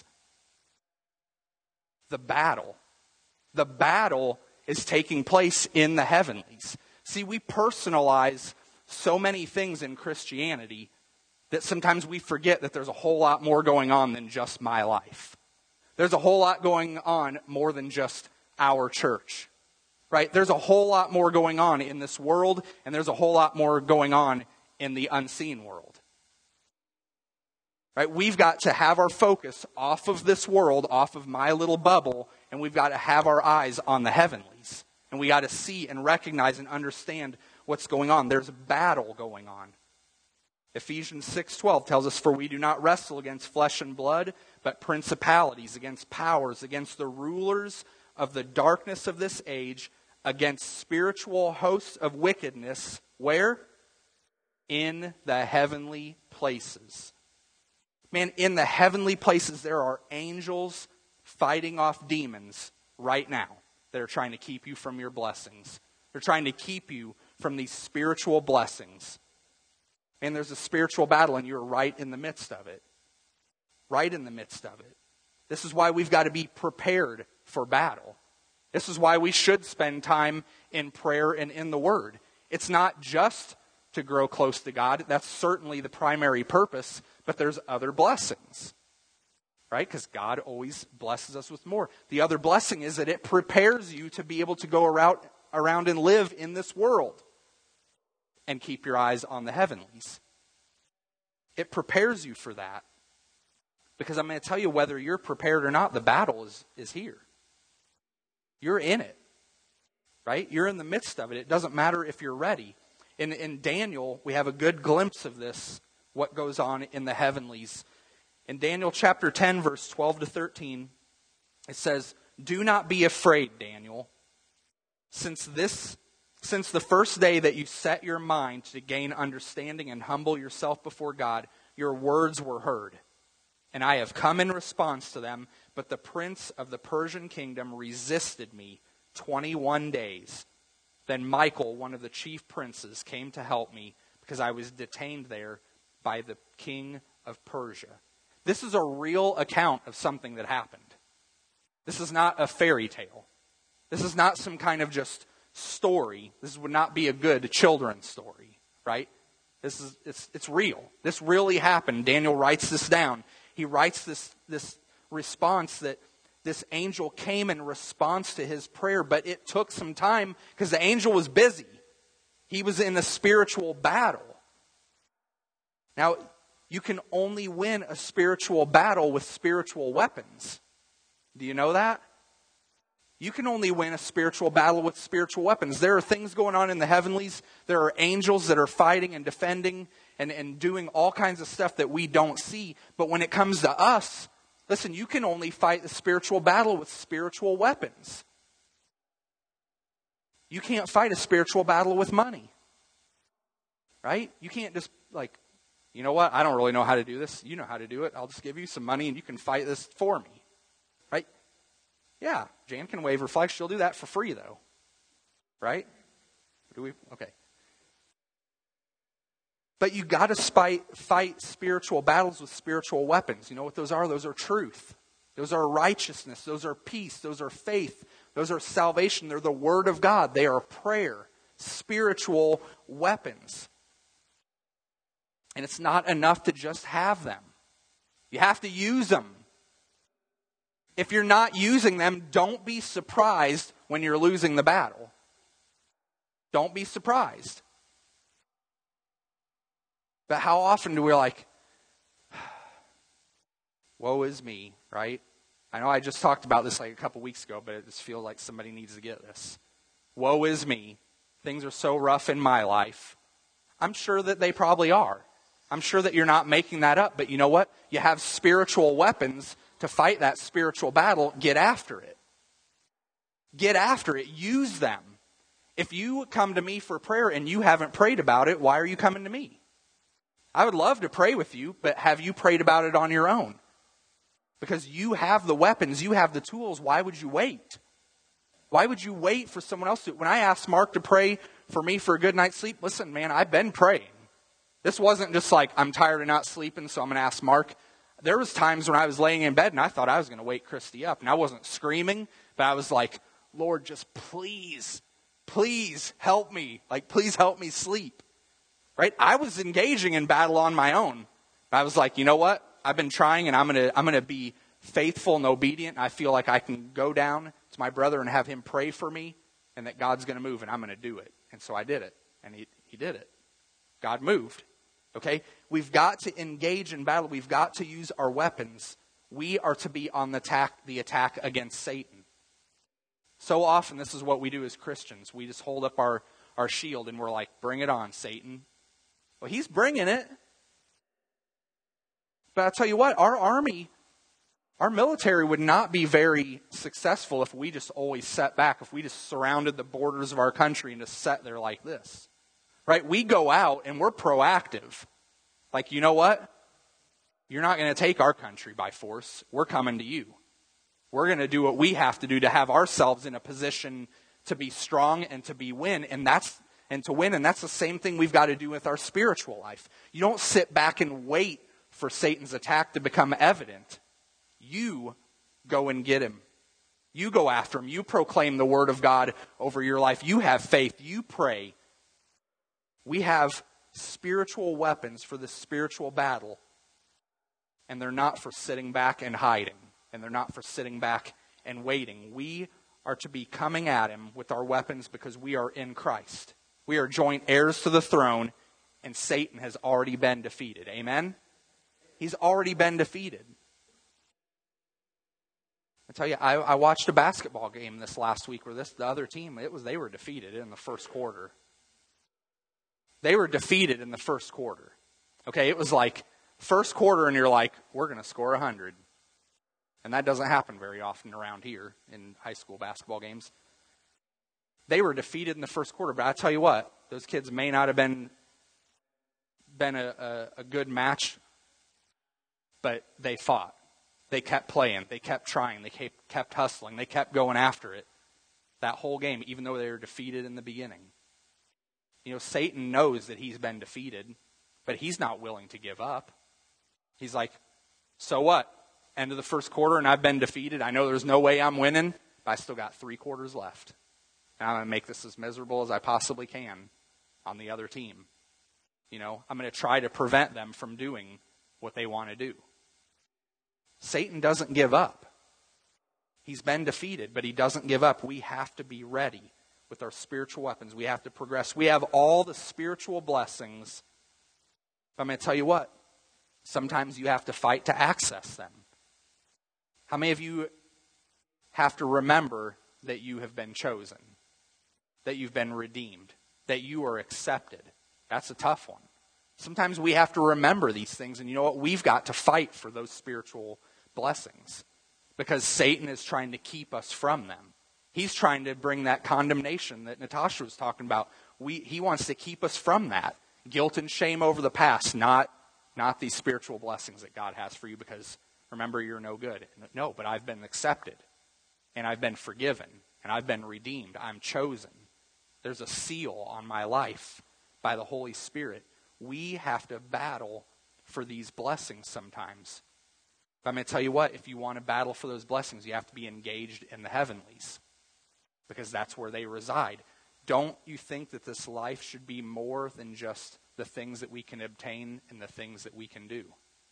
The battle. The battle is taking place in the heavenlies. See, we personalize so many things in Christianity that sometimes we forget that there's a whole lot more going on than just my life. There's a whole lot going on more than just our church, right? There's a whole lot more going on in this world, and there's a whole lot more going on in the unseen world, right? We've got to have our focus off of this world, off of my little bubble, and we've got to have our eyes on the heavenlies. And we got to see and recognize and understand what's going on. There's a battle going on. Ephesians 6:12 tells us, "For we do not wrestle against flesh and blood, but principalities, against powers, against the rulers of the darkness of this age, against spiritual hosts of wickedness." Where? In the heavenly places. Man, in the heavenly places there are angels fighting off demons right now that are trying to keep you from your blessings. They're trying to keep you from these spiritual blessings. And there's a spiritual battle, and you're right in the midst of it. Right in the midst of it. This is why we've got to be prepared for battle. This is why we should spend time in prayer and in the Word. It's not just to grow close to God. That's certainly the primary purpose, but there's other blessings. Right? Because God always blesses us with more. The other blessing is that it prepares you to be able to go around and live in this world and keep your eyes on the heavenlies. It prepares you for that. Because I'm going to tell you, whether you're prepared or not, the battle is here. You're in it. Right? You're in the midst of it. It doesn't matter if you're ready. In Daniel, we have a good glimpse of this, what goes on in the heavenlies. In Daniel chapter 10, verse 12 to 13, it says, "Do not be afraid, Daniel, since this Since the first day that you set your mind to gain understanding and humble yourself before God, your words were heard. And I have come in response to them, but the prince of the Persian kingdom resisted me 21 days. Then Michael, one of the chief princes, came to help me because I was detained there by the king of Persia. This is a real account of something that happened. This is not a fairy tale. This is not some kind of just story. This would not be a good children's story, right? It's real. This really happened. Daniel writes this down. He writes this response that this angel came in response to his prayer, but it took some time because the angel was busy. He was in a spiritual battle. Now, you can only win a spiritual battle with spiritual weapons. Do you know that? You can only win a spiritual battle with spiritual weapons. There are things going on in the heavenlies. There are angels that are fighting and defending and doing all kinds of stuff that we don't see. But when it comes to us, listen, you can only fight the spiritual battle with spiritual weapons. You can't fight a spiritual battle with money. Right? You can't just you know what? I don't really know how to do this. You know how to do it. I'll just give you some money and you can fight this for me. Right? Yeah, Jan can wave her flag. She'll do that for free, though. Right? Do we? Okay. But you got to fight spiritual battles with spiritual weapons. You know what those are? Those are truth. Those are righteousness. Those are peace. Those are faith. Those are salvation. They're the Word of God. They are prayer. Spiritual weapons. And it's not enough to just have them. You have to use them. If you're not using them, don't be surprised when you're losing the battle. Don't be surprised. But how often do we woe is me, right? I know I just talked about this a couple weeks ago, but it just feels like somebody needs to get this. Woe is me. Things are so rough in my life. I'm sure that they probably are. I'm sure that you're not making that up, but you know what? You have spiritual weapons to fight that spiritual battle. Get after it. Get after it. Use them. If you come to me for prayer and you haven't prayed about it, why are you coming to me? I would love to pray with you, but have you prayed about it on your own? Because you have the weapons, you have the tools. Why would you wait? Why would you wait for someone else to? When I asked Mark to pray for me for a good night's sleep, listen, man, I've been praying. This wasn't just I'm tired of not sleeping, so I'm going to ask Mark. There was times when I was laying in bed and I thought I was going to wake Christy up. And I wasn't screaming, but I was like, Lord, just please help me. Please help me sleep. Right? I was engaging in battle on my own. I was like, you know what? I've been trying and I'm going to be faithful and obedient. I feel like I can go down to my brother and have him pray for me and that God's going to move and I'm going to do it. And so I did it. And he did it. God moved. Okay? We've got to engage in battle. We've got to use our weapons. We are to be on the attack against Satan. So often this is what we do as Christians. We just hold up our shield and we're like, bring it on, Satan. Well, he's bringing it. But I'll tell you what, our army, our military would not be very successful if we just always sat back, if we just surrounded the borders of our country and just sat there like this. Right? We go out and we're proactive. You know what? You're not going to take our country by force. We're coming to you. We're going to do what we have to do to have ourselves in a position to be strong and to win. And that's the same thing we've got to do with our spiritual life. You don't sit back and wait for Satan's attack to become evident. You go and get him. You go after him. You proclaim the word of God over your life. You have faith. You pray. We have spiritual weapons for the spiritual battle. And they're not for sitting back and hiding. And they're not for sitting back and waiting. We are to be coming at him with our weapons because we are in Christ. We are joint heirs to the throne, and Satan has already been defeated. Amen? He's already been defeated. I tell you, I watched a basketball game this last week where the other team, they were defeated in the first quarter. They were defeated in the first quarter. Okay, it was first quarter and you're like, we're going to score 100. And that doesn't happen very often around here in high school basketball games. They were defeated in the first quarter, but I tell you what, those kids may not have been a good match, but they fought. They kept playing. They kept trying. They kept hustling. They kept going after it that whole game, even though they were defeated in the beginning. You know, Satan knows that he's been defeated, but he's not willing to give up. He's like, so what? End of the first quarter and I've been defeated. I know there's no way I'm winning, but I still got 3 quarters left. And I'm going to make this as miserable as I possibly can on the other team. You know, I'm going to try to prevent them from doing what they want to do. Satan doesn't give up. He's been defeated, but he doesn't give up. We have to be ready with our spiritual weapons. We have to progress. We have all the spiritual blessings. But I'm going to tell you what, sometimes you have to fight to access them. How many of you have to remember that you have been chosen, that you've been redeemed, that you are accepted? That's a tough one. Sometimes we have to remember these things, and you know what? We've got to fight for those spiritual blessings because Satan is trying to keep us from them. He's trying to bring that condemnation that Natasha was talking about. He wants to keep us from that. Guilt and shame over the past, not these spiritual blessings that God has for you because remember, you're no good. No, but I've been accepted, and I've been forgiven, and I've been redeemed. I'm chosen. There's a seal on my life by the Holy Spirit. We have to battle for these blessings sometimes. But I'm going to tell you what, if you want to battle for those blessings, you have to be engaged in the heavenlies because that's where they reside. Don't you think that this life should be more than just the things that we can obtain and the things that we can do?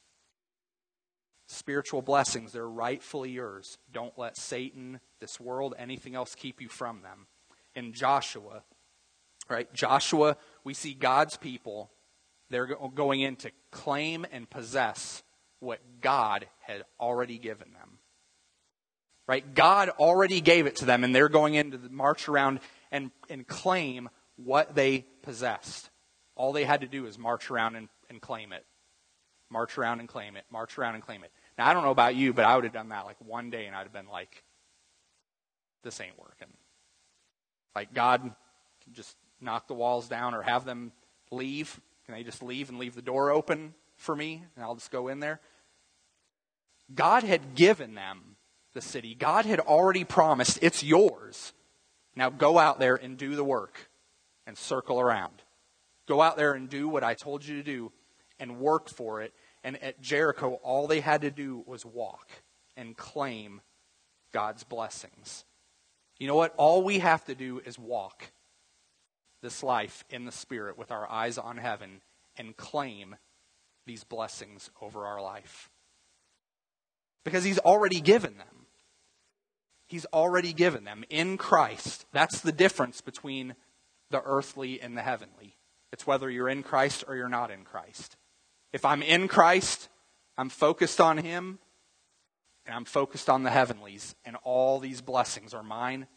Spiritual blessings, they're rightfully yours. Don't let Satan, this world, anything else keep you from them. In Joshua, right? Joshua, we see God's people, they're going in to claim and possess what God had already given them. Right? God already gave it to them, and they're going in to march around and claim what they possessed. All they had to do is march around and claim it. March around and claim it. March around and claim it. Now, I don't know about you, but I would have done that like one day, and I'd have been like, this ain't working. Like, God can just knock the walls down or have them leave. Can they just leave and leave the door open for me, and I'll just go in there? God had given them the city. God had already promised, it's yours. Now go out there and do the work and circle around. Go out there and do what I told you to do and work for it. And at Jericho, all they had to do was walk and claim God's blessings. You know what? All we have to do is walk this life in the Spirit with our eyes on heaven and claim these blessings over our life. Because He's already given them. He's already given them in Christ. That's the difference between the earthly and the heavenly. It's whether you're in Christ or you're not in Christ. If I'm in Christ, I'm focused on Him, and I'm focused on the heavenlies, and all these blessings are mine,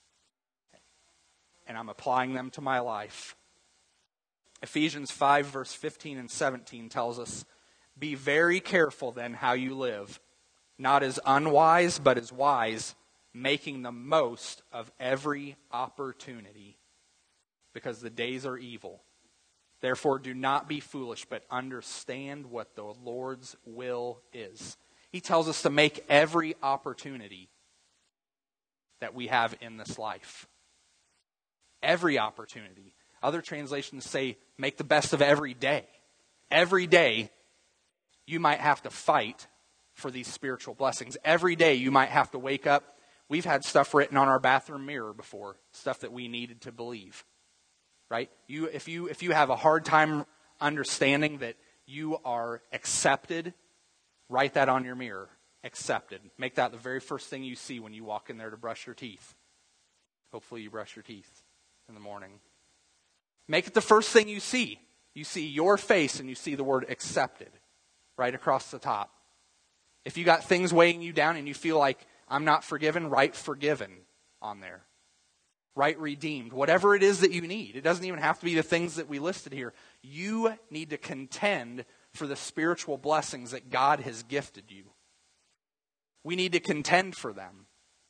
and I'm applying them to my life. Ephesians 5, verse 15 and 17 tells us, "Be very careful then how you live, not as unwise, but as wise, making the most of every opportunity, because the days are evil. Therefore, do not be foolish, but understand what the Lord's will is." He tells us to make every opportunity that we have in this life. Every opportunity. Other translations say, make the best of every day. Every day, you might have to fight for these spiritual blessings. Every day, you might have to wake up. We've had stuff written on our bathroom mirror before, stuff that we needed to believe. Right? If you have a hard time understanding that you are accepted, write that on your mirror. Accepted. Make that the very first thing you see when you walk in there to brush your teeth. Hopefully you brush your teeth in the morning. Make it the first thing you see. You see your face and you see the word accepted right across the top. If you got things weighing you down and you feel like I'm not forgiven, write forgiven on there. Write redeemed. Whatever it is that you need. It doesn't even have to be the things that we listed here. You need to contend for the spiritual blessings that God has gifted you. We need to contend for them.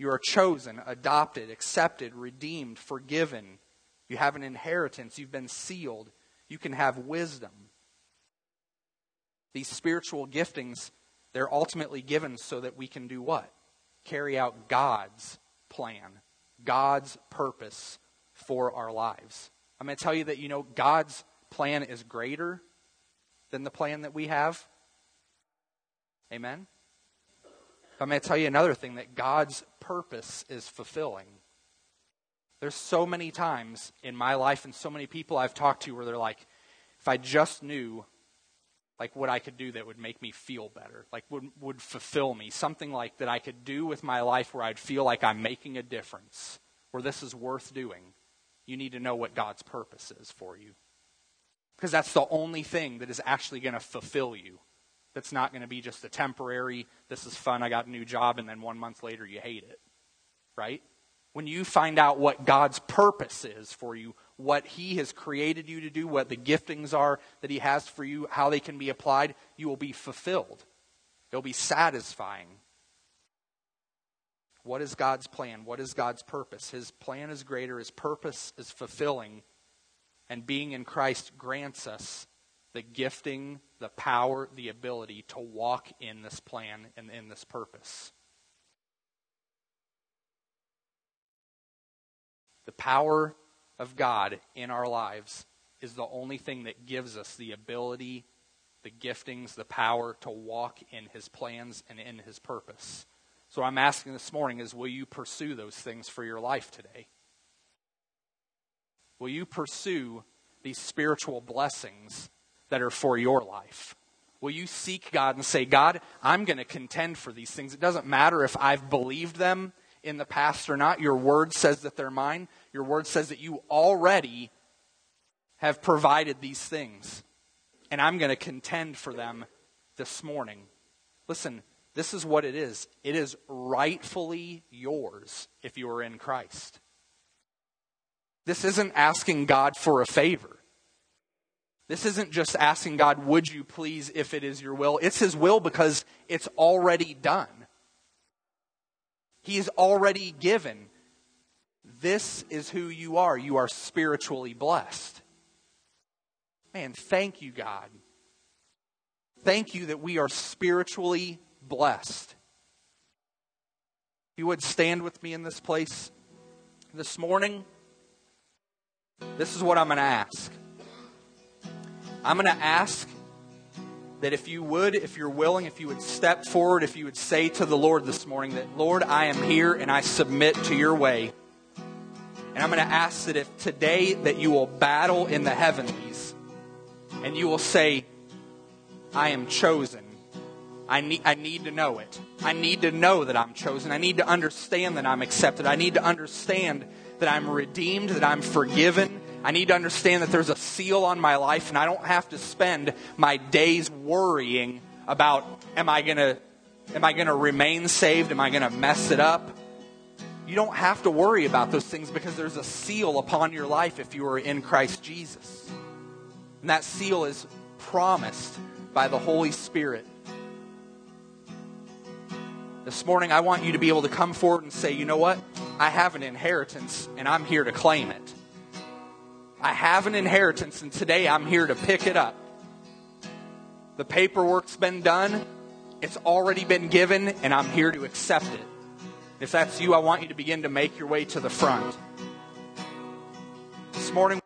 You are chosen, adopted, accepted, redeemed, forgiven. You have an inheritance. You've been sealed. You can have wisdom. These spiritual giftings, they're ultimately given so that we can do what? Carry out God's plan, God's purpose for our lives. I'm going to tell you that, God's plan is greater than the plan that we have. Amen? I'm going to tell you another thing, that God's purpose is fulfilling. There's so many times in my life and so many people I've talked to where they're like, if I just knew what I could do that would make me feel better, would fulfill me, something like that I could do with my life where I'd feel like I'm making a difference, where this is worth doing. You need to know what God's purpose is for you. Because that's the only thing that is actually going to fulfill you. That's not going to be just a temporary, this is fun, I got a new job, and then 1 month later you hate it. Right? When you find out what God's purpose is for you, what He has created you to do, what the giftings are that He has for you, how they can be applied, you will be fulfilled. It'll be satisfying. What is God's plan? What is God's purpose? His plan is greater. His purpose is fulfilling. And being in Christ grants us the gifting, the power, the ability to walk in this plan and in this purpose. The power of God in our lives is the only thing that gives us the ability, the giftings, the power to walk in His plans and in His purpose. So what I'm asking this morning is, will you pursue those things for your life today? Will you pursue these spiritual blessings that are for your life? Will you seek God and say, God, I'm going to contend for these things. It doesn't matter if I've believed them in the past or not. Your word says that they're mine. Your word says that you already have provided these things. And I'm going to contend for them this morning. Listen, this is what it is. It is rightfully yours if you are in Christ. This isn't asking God for a favor. This isn't just asking God, would you please, if it is your will. It's His will because it's already done. He is already given. This is who you are. You are spiritually blessed. Man, thank you, God. Thank you that we are spiritually blessed. If you would stand with me in this place this morning, this is what I'm going to ask. I'm going to ask that if you would, if you're willing, if you would step forward, if you would say to the Lord this morning that, Lord, I am here and I submit to your way. And I'm going to ask that if today that you will battle in the heavenlies and you will say, I am chosen. I need to know it. I need to know that I'm chosen. I need to understand that I'm accepted. I need to understand that I'm redeemed, that I'm forgiven. I need to understand that there's a seal on my life and I don't have to spend my days worrying about, am I going to remain saved? Am I going to mess it up? You don't have to worry about those things because there's a seal upon your life if you are in Christ Jesus. And that seal is promised by the Holy Spirit. This morning, I want you to be able to come forward and say, you know what? I have an inheritance and I'm here to claim it. I have an inheritance and today I'm here to pick it up. The paperwork's been done. It's already been given and I'm here to accept it. If that's you, I want you to begin to make your way to the front. This morning,